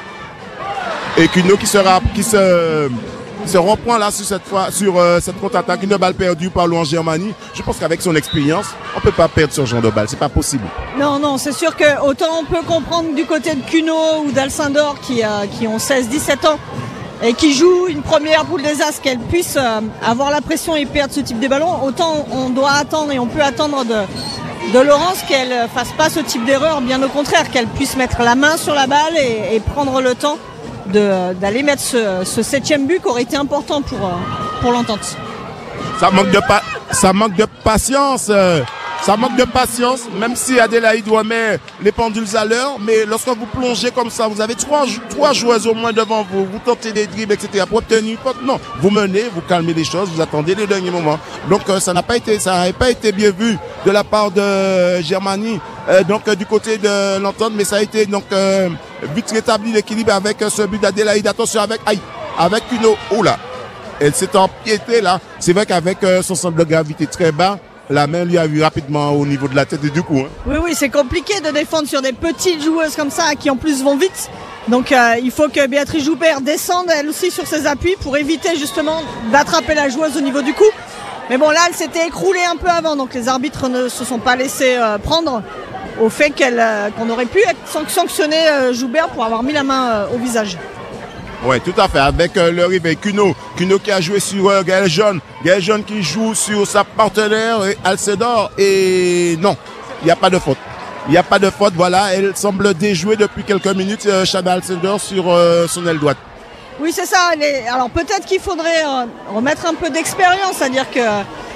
et Cuno qui sera, qui se se reprend là sur cette fois sur euh, cette contre-attaque, une balle perdue par Laurent Germani. Je pense qu'avec son expérience, on peut pas perdre ce genre de balle, c'est pas possible. Non, non, c'est sûr que autant on peut comprendre du côté de Cuno ou d'Alcindor qui euh, qui ont seize dix-sept ans et qui jouent une première poule des As, qu'elles puissent euh, avoir la pression et perdre ce type de ballon, autant on doit attendre et on peut attendre de de Laurence qu'elle fasse pas ce type d'erreur, bien au contraire, qu'elle puisse mettre la main sur la balle et, et prendre le temps De, d'aller mettre ce, ce septième but qui aurait été important pour, pour l'entente. Ça manque de, pa- ça manque de patience. Euh, ça manque de patience, même si Adélaïde remet les pendules à l'heure. Mais lorsque vous plongez comme ça, vous avez trois, trois joueuses au moins devant vous. Vous tentez des dribbles, et cetera pour obtenir une faute. Non, vous menez, vous calmez les choses, vous attendez les derniers moments. Donc euh, ça n'a pas été, ça n'a pas été bien vu de la part de Germani. Euh, donc euh, du côté de l'entente, mais ça a été donc euh, vite rétabli l'équilibre avec euh, ce but d'Adélaïde. Attention avec aïe, avec Cuno. Oh là, elle s'est empiétée là. C'est vrai qu'avec euh, son centre de gravité très bas, la main lui a vu rapidement au niveau de la tête et du cou. Hein. Oui, oui, c'est compliqué de défendre sur des petites joueuses comme ça qui en plus vont vite. Donc euh, il faut que Béatrice Joubert descende elle aussi sur ses appuis pour éviter justement d'attraper la joueuse au niveau du cou. Mais bon là, elle s'était écroulée un peu avant, donc les arbitres ne se sont pas laissés euh, prendre au fait qu'elle, euh, qu'on aurait pu être sanctionné euh, Joubert pour avoir mis la main euh, au visage. Oui, tout à fait, avec euh, le réveil Cuno, Cuno qui a joué sur euh, Gaël Jaune, Gaël Jaune qui joue sur sa partenaire euh, Alcedor, et non, il n'y a pas de faute. Il n'y a pas de faute, voilà, elle semble déjouer depuis quelques minutes euh, Chana Alcedor sur euh, son aile droite. Oui, c'est ça. Les... Alors peut-être qu'il faudrait euh, remettre un peu d'expérience, c'est-à-dire que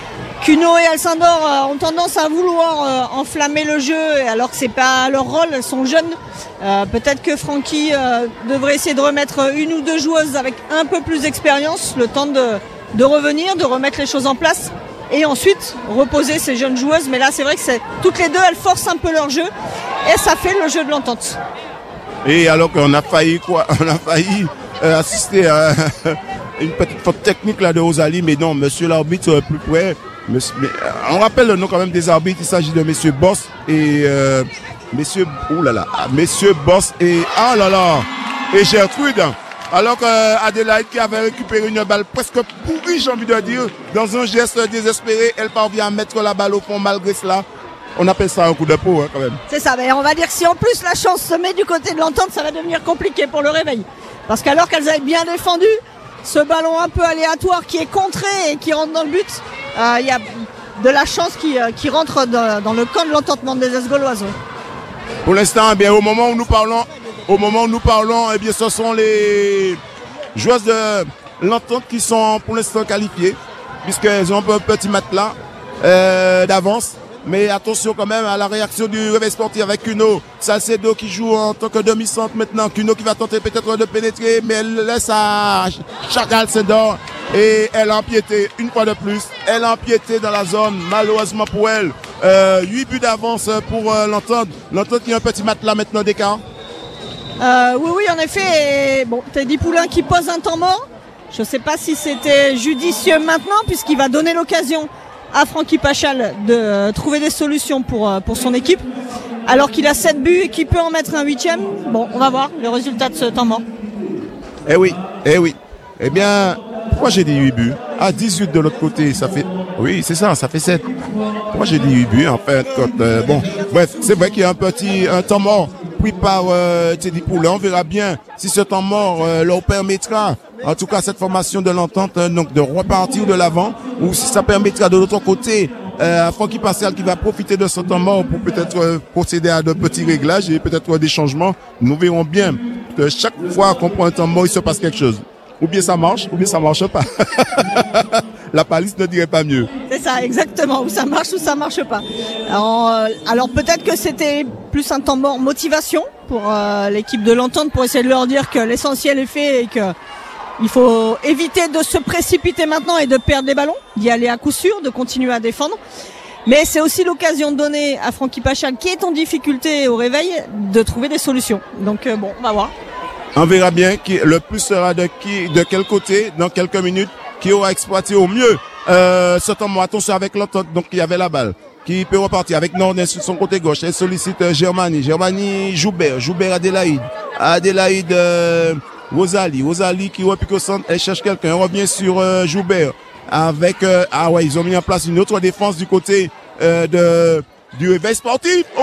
Cuno et Alcindor euh, ont tendance à vouloir euh, enflammer le jeu, alors que c'est pas leur rôle, elles sont jeunes. Euh, peut-être que Francky euh, devrait essayer de remettre une ou deux joueuses avec un peu plus d'expérience, le temps de, de revenir, de remettre les choses en place, et ensuite reposer ces jeunes joueuses. Mais là, c'est vrai que c'est toutes les deux, elles forcent un peu leur jeu, et ça fait le jeu de l'entente. Et alors qu'on a failli quoi, on a failli euh, assister à une petite faute technique là de Rosalie, mais non, monsieur l'arbitre euh, plus près. Monsieur, mais, euh, on rappelle le nom quand même des arbitres. Il s'agit de Messieurs Boss et euh, Messieurs, oh là là, Messieurs Boss et ah là là et Gertrude. Alors qu'Adélaïde qui avait récupéré une balle presque pourrie, j'ai envie de dire, dans un geste désespéré, elle parvient à mettre la balle au fond malgré cela. On appelle ça un coup de peau hein, quand même. C'est ça, mais on va dire que si en plus la chance se met du côté de l'entente, ça va devenir compliqué pour le réveil. Parce qu'alors qu'elles avaient bien défendu, ce ballon un peu aléatoire qui est contré et qui rentre dans le but, il euh, y a de la chance qui, euh, qui rentre de, dans le camp de l'entendement des As-Gauloises. Pour l'instant, eh bien, au moment où nous parlons, au moment où nous parlons, eh bien, ce sont les joueuses de l'entente qui sont pour l'instant qualifiées, puisqu'elles ont un peu un petit matelas euh, d'avance. Mais attention quand même à la réaction du réveil sportif avec Cuno. Salcedo qui joue en tant que demi-centre maintenant. Cuno qui va tenter peut-être de pénétrer, mais elle laisse à Chana Alcedor. Et elle a empiété une fois de plus. Elle a empiété dans la zone, malheureusement pour elle. Euh, huit buts d'avance pour euh, l'entente. L'entente qui a un petit matelas maintenant d'écart. Euh, oui, oui, en effet. Et, bon, Teddy Poulain qui pose un temps mort. Je ne sais pas si c'était judicieux maintenant, puisqu'il va donner l'occasion à Francky Pachal de euh, trouver des solutions pour, euh, pour son équipe, alors qu'il a sept buts et qu'il peut en mettre un huitième. Bon, on va voir le résultat de ce temps mort. Eh oui, eh oui. Eh bien, pourquoi j'ai dit huit buts? Ah, dix-huit de l'autre côté, ça fait... Oui, c'est ça, ça fait sept. Pourquoi j'ai dit huit buts, en fait, quand, euh, bon, bref, c'est vrai qu'il y a un petit un temps mort pris par euh, Teddy Poulain. On verra bien si ce temps mort euh, leur permettra, en tout cas cette formation de l'entente, euh, donc de repartir de l'avant, ou si ça permettra de l'autre côté Euh, Francky Pascal qui va profiter de ce temps mort pour peut-être euh, procéder à de petits réglages et peut-être euh, des changements. Nous verrons bien que chaque fois qu'on prend un temps mort, il se passe quelque chose. Ou bien ça marche, ou bien ça marche pas. La palisse ne dirait pas mieux. C'est ça, exactement. Ou ça marche ou ça marche pas. Alors, euh, alors peut-être que c'était plus un temps mort motivation pour euh, l'équipe de l'Entente pour essayer de leur dire que l'essentiel est fait et que il faut éviter de se précipiter maintenant et de perdre les ballons, d'y aller à coup sûr, de continuer à défendre. Mais c'est aussi l'occasion de donner à Francky Pascal, qui est en difficulté au réveil, de trouver des solutions. Donc euh, bon, on va voir. On verra bien qui le plus sera de qui, de quel côté, dans quelques minutes, qui aura exploité au mieux euh, ce temps. Attention avec l'Entente, donc il y avait la balle, qui peut repartir avec Nordin sur son côté gauche. Elle sollicite euh, Germanie, Germanie, Joubert, Joubert Adélaïde, Adélaïde euh, Rosalie, Rosalie qui repique au centre, elle cherche quelqu'un, elle revient sur euh, Joubert avec euh, ah ouais, ils ont mis en place une autre défense du côté euh, de du réveil sportif. Oh,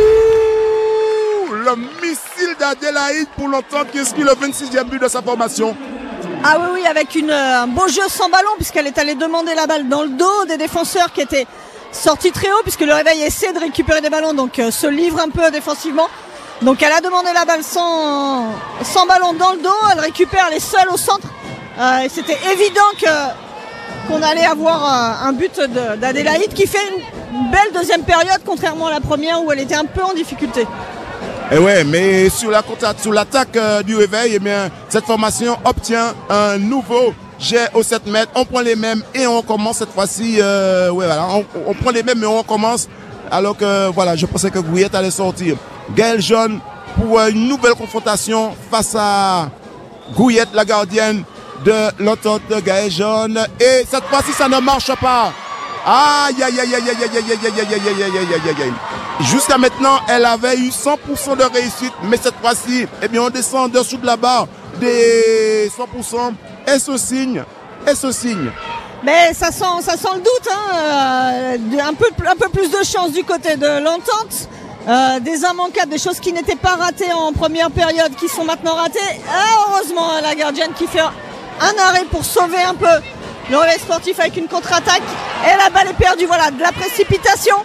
le missile d'Adélaïde pour l'Entente qui inscrit le vingt-sixième but de sa formation. Ah oui, oui, avec une, un beau jeu sans ballon, puisqu'elle est allée demander la balle dans le dos des défenseurs qui étaient sortis très haut, puisque le réveil essaie de récupérer des ballons, donc euh, se livre un peu défensivement. Donc elle a demandé la balle sans, sans ballon dans le dos, elle récupère, elle est seule au centre. Euh, et c'était évident que, qu'on allait avoir euh, un but de, d'Adélaïde qui fait une, une belle deuxième période, contrairement à la première où elle était un peu en difficulté. Et ouais, mais sur la sur l'attaque euh, du réveil, eh bien, cette formation obtient un nouveau jet au sept mètres. On prend les mêmes et on commence cette fois-ci. Euh, ouais, voilà, on, on prend les mêmes mais on recommence. Alors que voilà, je pensais que Gouillette allait sortir. Gaël Jaune pour euh, une nouvelle confrontation face à Gouillette, la gardienne de l'Entente de Gaël Jaune. Et cette fois-ci, ça ne marche pas. Aïe, aïe, aïe, aïe, aïe, aïe, aïe, aïe, aïe, aïe, aïe, aïe, aïe, aïe. Jusqu'à maintenant, elle avait eu cent pour cent de réussite, mais cette fois-ci, eh bien, on descend en dessous de la barre des cent pour cent. Et ce signe, et ce signe. Mais ça sent, ça sent le doute, hein. Euh, un peu, un peu plus de chance du côté de l'Entente. Euh, des immanquables, des choses qui n'étaient pas ratées en première période, qui sont maintenant ratées. Ah, heureusement, la gardienne qui fait un arrêt pour sauver un peu le réveil sportif avec une contre-attaque. Et la balle est perdue, voilà, de la précipitation.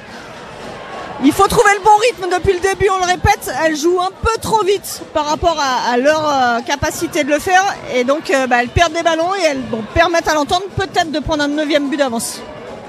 Il faut trouver le bon rythme depuis le début, on le répète. Elle joue un peu trop vite par rapport à, à leur euh, capacité de le faire. Et donc, euh, bah, elles perdent des ballons et elles bon, permettent à l'Entente peut-être de prendre un neuvième but d'avance.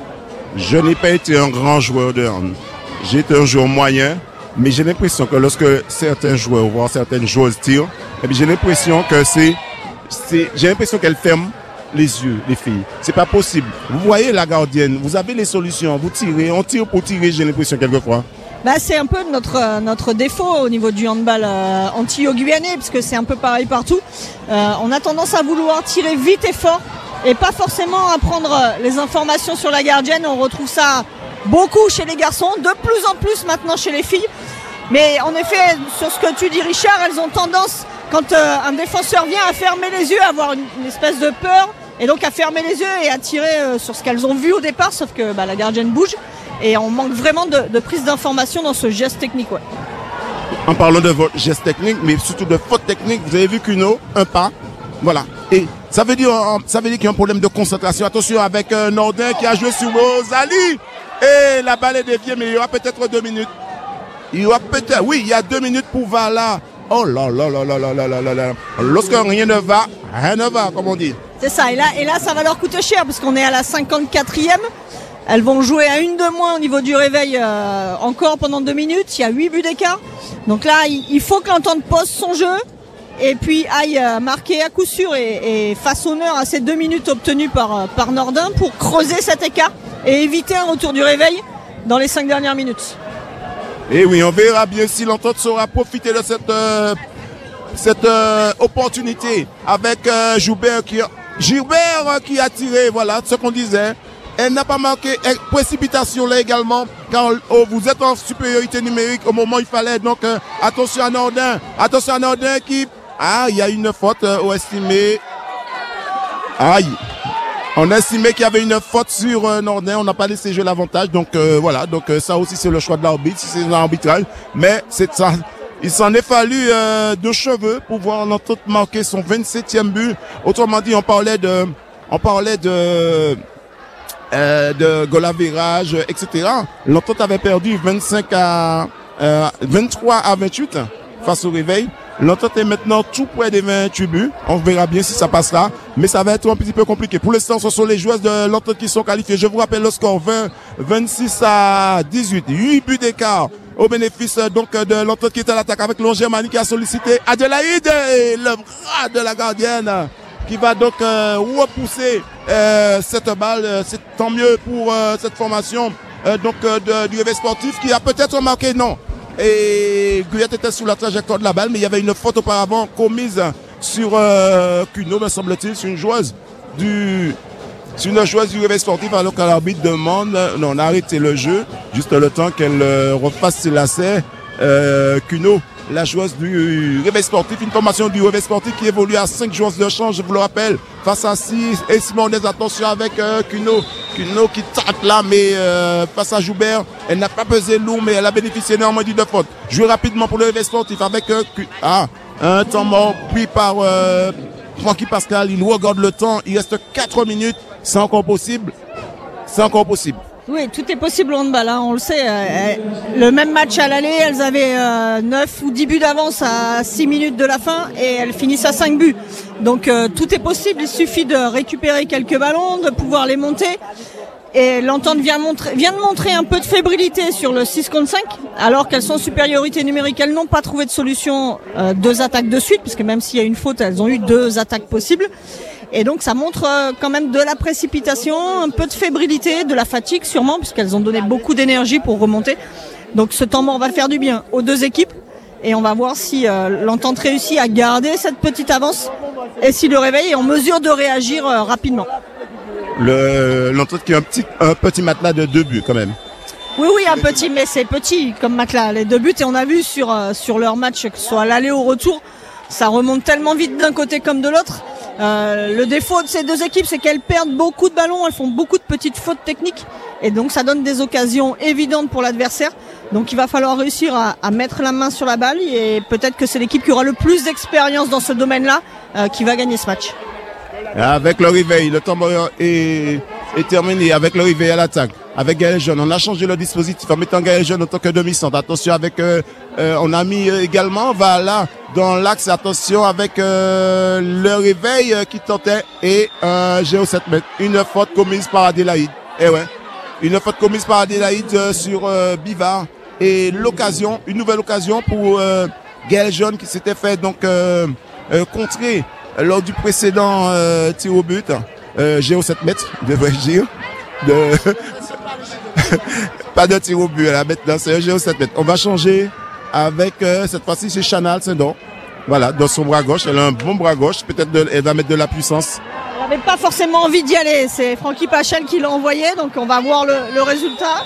Je n'ai pas été un grand joueur de hand. J'ai été un joueur moyen, mais j'ai l'impression que lorsque certains joueurs, voire certaines joueuses tirent, eh bien, j'ai l'impression que c'est, c'est, j'ai l'impression qu'elles ferment les yeux, les filles. C'est pas possible. Vous voyez la gardienne, vous avez les solutions, vous tirez, on tire pour tirer, j'ai l'impression quelquefois. Bah, c'est un peu notre, notre défaut au niveau du handball euh, antillo-guyanais, parce que c'est un peu pareil partout. Euh, on a tendance à vouloir tirer vite et fort, et pas forcément à prendre les informations sur la gardienne. On retrouve ça beaucoup chez les garçons, de plus en plus maintenant chez les filles. Mais en effet, sur ce que tu dis Richard, elles ont tendance, quand euh, un défenseur vient, à fermer les yeux, à avoir une, une espèce de peur, et donc à fermer les yeux et à tirer euh, sur ce qu'elles ont vu au départ, sauf que bah, la gardienne bouge, et on manque vraiment de, de prise d'information dans ce geste technique. Ouais. En parlant de votre geste technique, mais surtout de faute technique, vous avez vu qu'une un pas, voilà. Et ça veut dire, ça veut dire qu'il y a un problème de concentration. Attention avec euh, Nordin qui a joué sur Rosalie, et la balle est déviée, mais il y aura peut-être deux minutes. Il y aura peut-être, oui, il y a deux minutes pour Vala. Oh là là là là là là là là là. Lorsque rien ne va, rien ne va, comme on dit. C'est ça, et là, et là ça va leur coûter cher, parce qu'on est à la cinquante-quatrième. Elles vont jouer à une de moins au niveau du réveil euh, encore pendant deux minutes. Il y a huit buts d'écart. Donc là, il, il faut que l'Entente pose son jeu et puis aille euh, marquer à coup sûr et, et fasse honneur à ces deux minutes obtenues par, par Nordin pour creuser cet écart et éviter un retour du réveil dans les cinq dernières minutes. Et oui, on verra bien si l'Entente saura profiter de cette, euh, cette euh, opportunité avec euh, Joubert qui, Gilbert qui a tiré, voilà ce qu'on disait. Elle n'a pas marqué, précipitation là également, car oh, vous êtes en supériorité numérique au moment où il fallait. Donc euh, attention à Nordin, attention à Nordin qui... Ah, il y a une faute euh, au estimé. Aïe. On a estimé qu'il y avait une faute sur euh, Nordin, on n'a pas laissé jouer l'avantage. Donc euh, voilà, donc euh, ça aussi c'est le choix de l'arbitre, si c'est un arbitrage. Mais c'est ça. Il s'en est fallu euh, deux cheveux pour voir l'Entente marquer son vingt-septième but. Autrement dit, on parlait de... On parlait de... euh, de goal average, et cetera. L'Entente avait perdu vingt-cinq à euh, vingt-trois à vingt-huit face au Réveil. L'Entente est maintenant tout près des vingt-huit buts. On verra bien si ça passera, mais ça va être un petit peu compliqué. Pour l'instant, ce sont les joueurs de l'Entente qui sont qualifiés. Je vous rappelle le score vingt, vingt-six à dix-huit. huit buts d'écart au bénéfice donc de l'Entente qui est à l'attaque avec Longgermanie qui a sollicité Adélaïde et le bras de la gardienne qui va donc euh, repousser euh, cette balle. C'est tant mieux pour euh, cette formation euh, donc euh, de, du Réveil Sportif qui a peut-être marqué, non. Et Guyette était sous la trajectoire de la balle, mais il y avait une faute auparavant commise sur euh, Cuno, me semble-t-il, sur une joueuse du, sur une joueuse du Réveil Sportif, alors que l'arbitre demande, non, on a arrêté le jeu, juste le temps qu'elle euh, refasse ses lacets. Euh, Cuno, la joueuse du Réveil Sportif, une formation du Réveil Sportif qui évolue à cinq joueuses de champ, je vous le rappelle, face à six et Simonez, attention avec euh, Cuno, Cuno qui tape là, mais euh, face à Joubert, elle n'a pas pesé lourd, mais elle a bénéficié énormément d'une faute. Jouer rapidement pour le Réveil Sportif avec euh, ah, un temps mort pris par euh, Francky Pascal, il regarde le temps, il reste quatre minutes, c'est encore possible, c'est encore possible. Oui, tout est possible en handball, hein, on le sait. Euh, le même match à l'aller, elles avaient euh, neuf ou dix buts d'avance à six minutes de la fin et elles finissent à cinq buts. Donc euh, tout est possible, il suffit de récupérer quelques ballons, de pouvoir les monter. Et l'Entente vient, montrer, vient de montrer un peu de fébrilité sur le six contre cinq, alors qu'elles sont en supériorité numérique. Elles n'ont pas trouvé de solution, euh, deux attaques de suite, puisque même s'il y a une faute, elles ont eu deux attaques possibles. Et donc ça montre euh, quand même de la précipitation, un peu de fébrilité, de la fatigue sûrement, puisqu'elles ont donné beaucoup d'énergie pour remonter. Donc ce temps mort va faire du bien aux deux équipes. Et on va voir si euh, l'Entente réussit à garder cette petite avance et si le Réveil est en mesure de réagir euh, rapidement. Le, l'Entente qui a un petit, un petit matelas de deux buts quand même. Oui, oui, un petit, mais c'est petit comme matelas. Les deux buts, et on a vu sur, euh, sur leur match, que ce soit à l'aller ou au retour, ça remonte tellement vite d'un côté comme de l'autre. Euh, le défaut de ces deux équipes, c'est qu'elles perdent beaucoup de ballons, elles font beaucoup de petites fautes techniques, et donc ça donne des occasions évidentes pour l'adversaire. Donc il va falloir réussir à, à mettre la main sur la balle, et peut-être que c'est l'équipe qui aura le plus d'expérience dans ce domaine-là euh, qui va gagner ce match. Avec le Réveil, le temps est, est terminé. Avec le Réveil à l'attaque, avec Gaël Jeune, on a changé le dispositif en mettant Gaël Jeune en tant que demi-centre. Attention avec, euh, euh, on a mis également Vala dans l'axe. Attention avec euh, le Réveil euh, qui tentait et un Géo sept mètres. Une faute commise par Adélaïde. Et ouais, une faute commise par Adélaïde euh, sur euh, Bivard et l'occasion, une nouvelle occasion pour euh, Gaël Jeune qui s'était fait donc euh, euh, contrer lors du précédent euh, tir au but, euh, Géo sept mètres, devrais-je dire. De... Pas de tir au but, là, maintenant, c'est un Géo sept mètres. On va changer avec, euh, cette fois-ci, c'est Chanal Saint-Don. Voilà, dans son bras gauche. Elle a un bon bras gauche. Peut-être de, elle va mettre de la puissance. Elle n'avait pas forcément envie d'y aller. C'est Francky Pascal qui l'a envoyé, donc on va voir le, le résultat.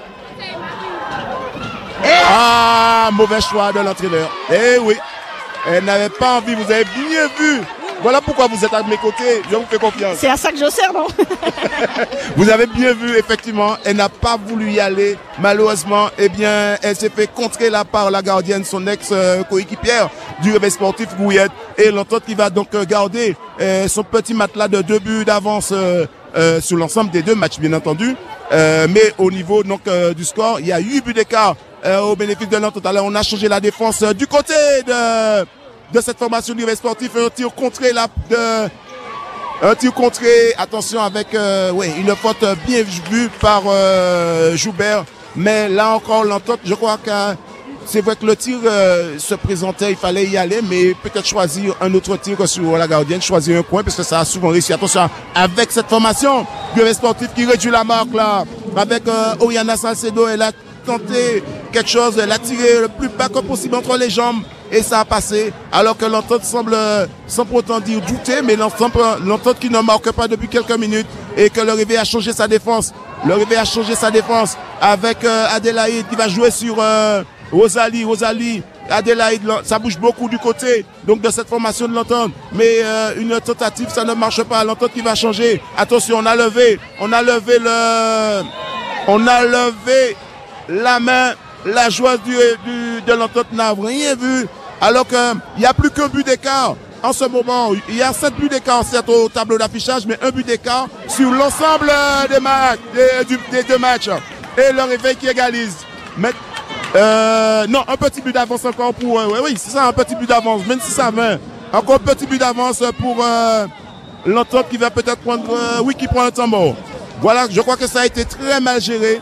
Et... Ah, mauvais choix de l'entraîneur. Eh oui. Elle n'avait pas envie, vous avez bien vu. Voilà pourquoi vous êtes à mes côtés, je vous fais confiance. C'est à ça que je sers, non? Vous avez bien vu, effectivement, elle n'a pas voulu y aller. Malheureusement, eh bien, elle s'est fait contrer là par la gardienne, son ex-coéquipière du Réveil Sportif, Gouillette. Et l'Entente qui va donc garder euh, son petit matelas de deux buts d'avance euh, euh, sur l'ensemble des deux matchs, bien entendu. Euh, mais au niveau donc euh, du score, il y a huit buts d'écart euh, au bénéfice de l'Entente. Alors, on a changé la défense euh, du côté de... de cette formation du Réveil Sportif, un tir contré là, de, un tir contré, attention avec, euh, ouais, une faute bien vue par euh, Joubert, mais là encore l'Entente, je crois que c'est vrai que le tir euh, se présentait, il fallait y aller, mais peut-être choisir un autre tir sur la gardienne, choisir un coin, parce que ça a souvent réussi. Attention, avec cette formation du Réveil Sportif qui réduit la marque là, avec euh, Oriana Salcedo, elle a tenté quelque chose, elle a tiré le plus bas que possible entre les jambes, et ça a passé, alors que l'Entente semble, sans pour autant dire douter, mais l'Entente qui ne marque pas depuis quelques minutes, et que le Réveil a changé sa défense. Le Réveil a changé sa défense avec euh, Adélaïde qui va jouer sur euh, Rosalie. Rosalie, Adélaïde, ça bouge beaucoup du côté donc de cette formation de l'Entente, mais euh, une tentative, ça ne marche pas. L'Entente qui va changer. Attention, on a levé, on a levé le, on a levé la main. La joueuse du, du, de l'Entente n'a rien vu, alors qu'il n'y a plus qu'un but d'écart en ce moment, il y a sept buts d'écart, certes, au tableau d'affichage, mais un but d'écart sur l'ensemble des matchs, des, des deux matchs. Et le Réveil qui égalise. Mais, euh, non, un petit but d'avance encore pour, euh, oui, oui, c'est ça, un petit but d'avance, vingt-six à vingt. Encore un petit but d'avance pour euh, l'Entente qui va peut-être prendre, euh, oui, qui prend un temps mort. Voilà, je crois que ça a été très mal géré.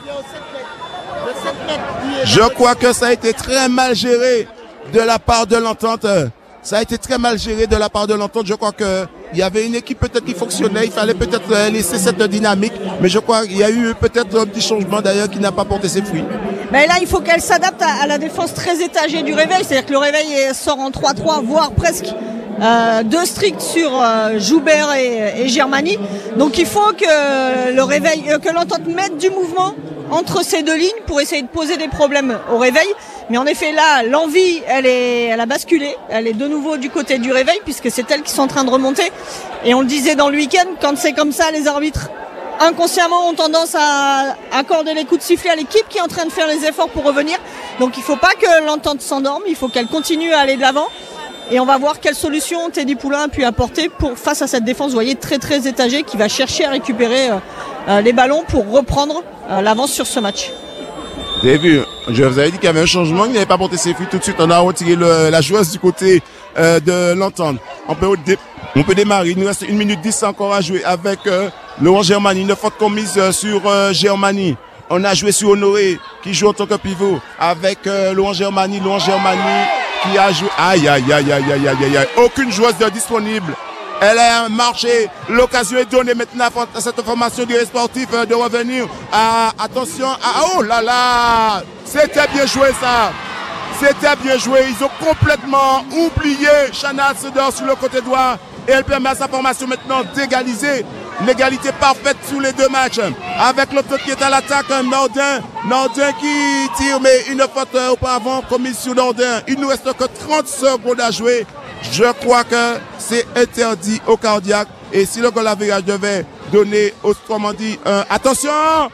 Je crois que ça a été très mal géré de la part de l'Entente. Ça a été très mal géré de la part de l'Entente. Je crois que il y avait une équipe peut-être qui fonctionnait. Il fallait peut-être laisser cette dynamique. Mais je crois qu'il y a eu peut-être un petit changement d'ailleurs qui n'a pas porté ses fruits. Mais là, il faut qu'elle s'adapte à, à la défense très étagée du Réveil. C'est-à-dire que le Réveil sort en trois trois, voire presque euh, deux stricts sur euh, Joubert et, et Germany. Donc il faut que le Réveil, euh, que l'Entente mette du mouvement entre ces deux lignes pour essayer de poser des problèmes au Réveil. Mais en effet, là, l'envie, elle est, elle a basculé. Elle est de nouveau du côté du Réveil puisque c'est elles qui sont en train de remonter. Et on le disait dans le week-end, quand c'est comme ça, les arbitres inconsciemment ont tendance à accorder les coups de sifflet à l'équipe qui est en train de faire les efforts pour revenir. Donc il ne faut pas que l'Entente s'endorme, il faut qu'elle continue à aller de l'avant. Et on va voir quelle solution Teddy Poulain a pu apporter pour, face à cette défense, vous voyez, très très étagée, qui va chercher à récupérer euh, euh, les ballons pour reprendre euh, l'avance sur ce match. Vous avez vu, je vous avais dit qu'il y avait un changement, il n'avait pas porté ses fruits tout de suite. On a retiré le, la joueuse du côté euh, de l'Entente. On peut, on peut démarrer, il nous reste une minute dix encore à jouer avec euh, Laurent Germany, une faute commise euh, sur euh, Germany. On a joué sur Honoré, qui joue en tant que pivot, avec euh, Laurent Germany, Laurent Germany qui a joué. Aïe, aïe, aïe, aïe, aïe, aïe, aïe. Aucune joueuse de disponible. Elle a marché. L'occasion est donnée maintenant à cette formation du sportif de revenir. Ah, attention. Ah, oh là là. C'était bien joué ça. C'était bien joué. Ils ont complètement oublié Shana Seder sur le côté droit. Et elle permet à sa formation maintenant d'égaliser. Une égalité parfaite sur les deux matchs. Avec l'autre qui est à l'attaque, Nordin. Nordin qui tire, mais une faute auparavant commise sur Nordin. Il nous reste que trente secondes à jouer. Je crois que c'est interdit au cardiaque. Et si le goal à virage devait donner, autrement dit, un... attention!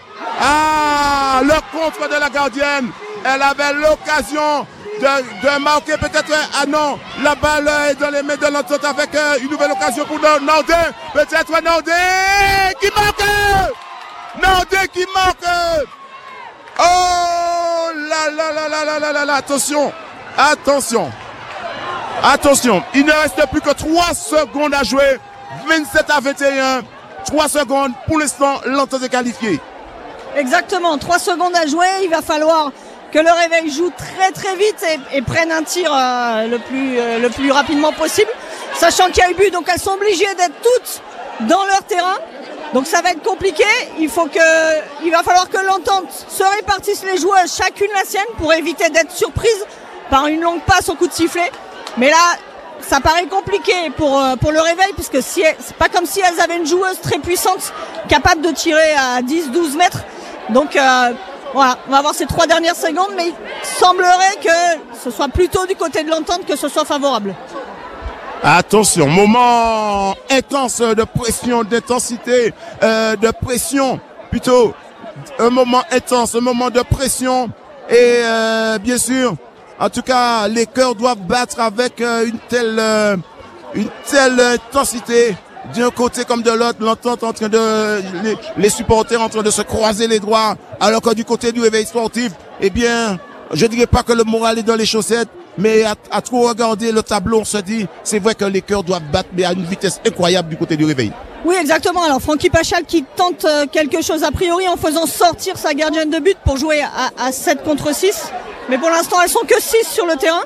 Ah! Le contre de la gardienne. Elle avait l'occasion de, de marquer peut-être... Ah non! La balle est dans les mains de l'Entente avec une nouvelle occasion pour Nordin. Peut-être Nordin qui marque! Nordin qui marque! Oh là là là là là là là là! Attention! Attention! Attention, il ne reste plus que trois secondes à jouer. vingt-sept à vingt et un. trois secondes. Pour l'instant, l'Entente est qualifiée. Exactement. trois secondes à jouer. Il va falloir que le Réveil joue très très vite et, et prenne un tir euh, le, plus, euh, le plus rapidement possible. Sachant qu'il y a eu but, donc elles sont obligées d'être toutes dans leur terrain. Donc ça va être compliqué. Il faut que, il va falloir que l'Entente se répartisse les joueuses, chacune la sienne, pour éviter d'être surprise par une longue passe au coup de sifflet. Mais là, ça paraît compliqué pour, pour le Réveil, puisque si elle, c'est pas comme si elles avaient une joueuse très puissante, capable de tirer à dix douze mètres. Donc euh, voilà, on va voir ces trois dernières secondes, mais il semblerait que ce soit plutôt du côté de l'Entente que ce soit favorable. Attention, moment intense de pression, d'intensité, euh, de pression, plutôt un moment intense, un moment de pression et euh, bien sûr, en tout cas, les cœurs doivent battre avec euh, une telle, euh, une telle intensité d'un côté comme de l'autre. L'Entente en train de, les, les supporters en train de se croiser les doigts, alors que du côté du Réveil sportif, eh bien, je dirais pas que le moral est dans les chaussettes, mais à, à trop regarder le tableau, on se dit, c'est vrai que les cœurs doivent battre, mais à une vitesse incroyable du côté du Réveil. Oui, exactement. Alors, Francky Pachal qui tente euh, quelque chose a priori en faisant sortir sa gardienne de but pour jouer à, à sept contre six. Mais pour l'instant, elles sont que six sur le terrain.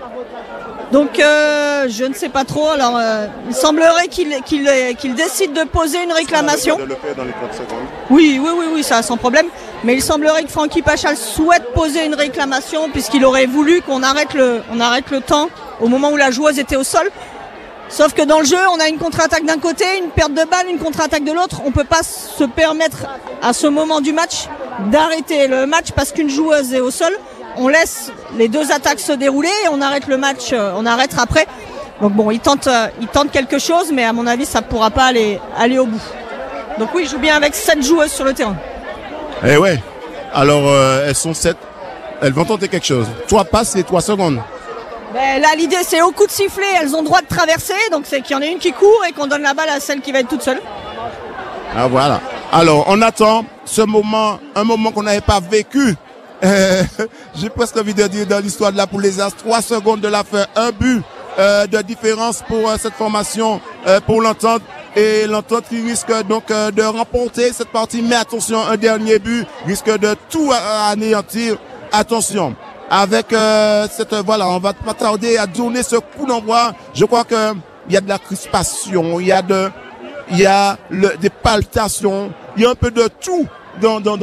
Donc, euh, je ne sais pas trop. Alors, euh, il semblerait qu'il qu'il, qu'il décide de poser une réclamation. De le faire dans les trente secondes. Oui, oui, oui, oui, ça sans problème. Mais il semblerait que Francky Pachal souhaite poser une réclamation puisqu'il aurait voulu qu'on arrête le, on arrête le temps au moment où la joueuse était au sol. Sauf que dans le jeu, on a une contre-attaque d'un côté, une perte de balle, une contre-attaque de l'autre. On peut pas se permettre à ce moment du match d'arrêter le match parce qu'une joueuse est au sol. On laisse les deux attaques se dérouler et on arrête le match, on arrête après. Donc bon, il tente, il tente quelque chose, mais à mon avis, ça pourra pas aller, aller au bout. Donc oui, il joue bien avec sept joueuses sur le terrain. Eh ouais. Alors, euh, elles sont sept. Elles vont tenter quelque chose. Trois passes et trois secondes. Ben là, l'idée, c'est au coup de sifflet, elles ont droit de traverser, donc c'est qu'il y en ait une qui court et qu'on donne la balle à celle qui va être toute seule. Ah voilà. Alors, on attend ce moment, un moment qu'on n'avait pas vécu. Euh, j'ai presque envie de dire dans l'histoire de la poule les As, trois secondes de la fin, un but euh, de différence pour euh, cette formation, euh, pour l'Entente. Et l'Entente qui risque donc euh, de remporter cette partie. Mais attention, un dernier but risque de tout anéantir. Attention. Avec euh, cette voilà, on va pas tarder à donner ce coup d'envoi. Je crois que il y a de la crispation, il y a de, il y a le, des palpitations, il y a un peu de tout dans dans, dans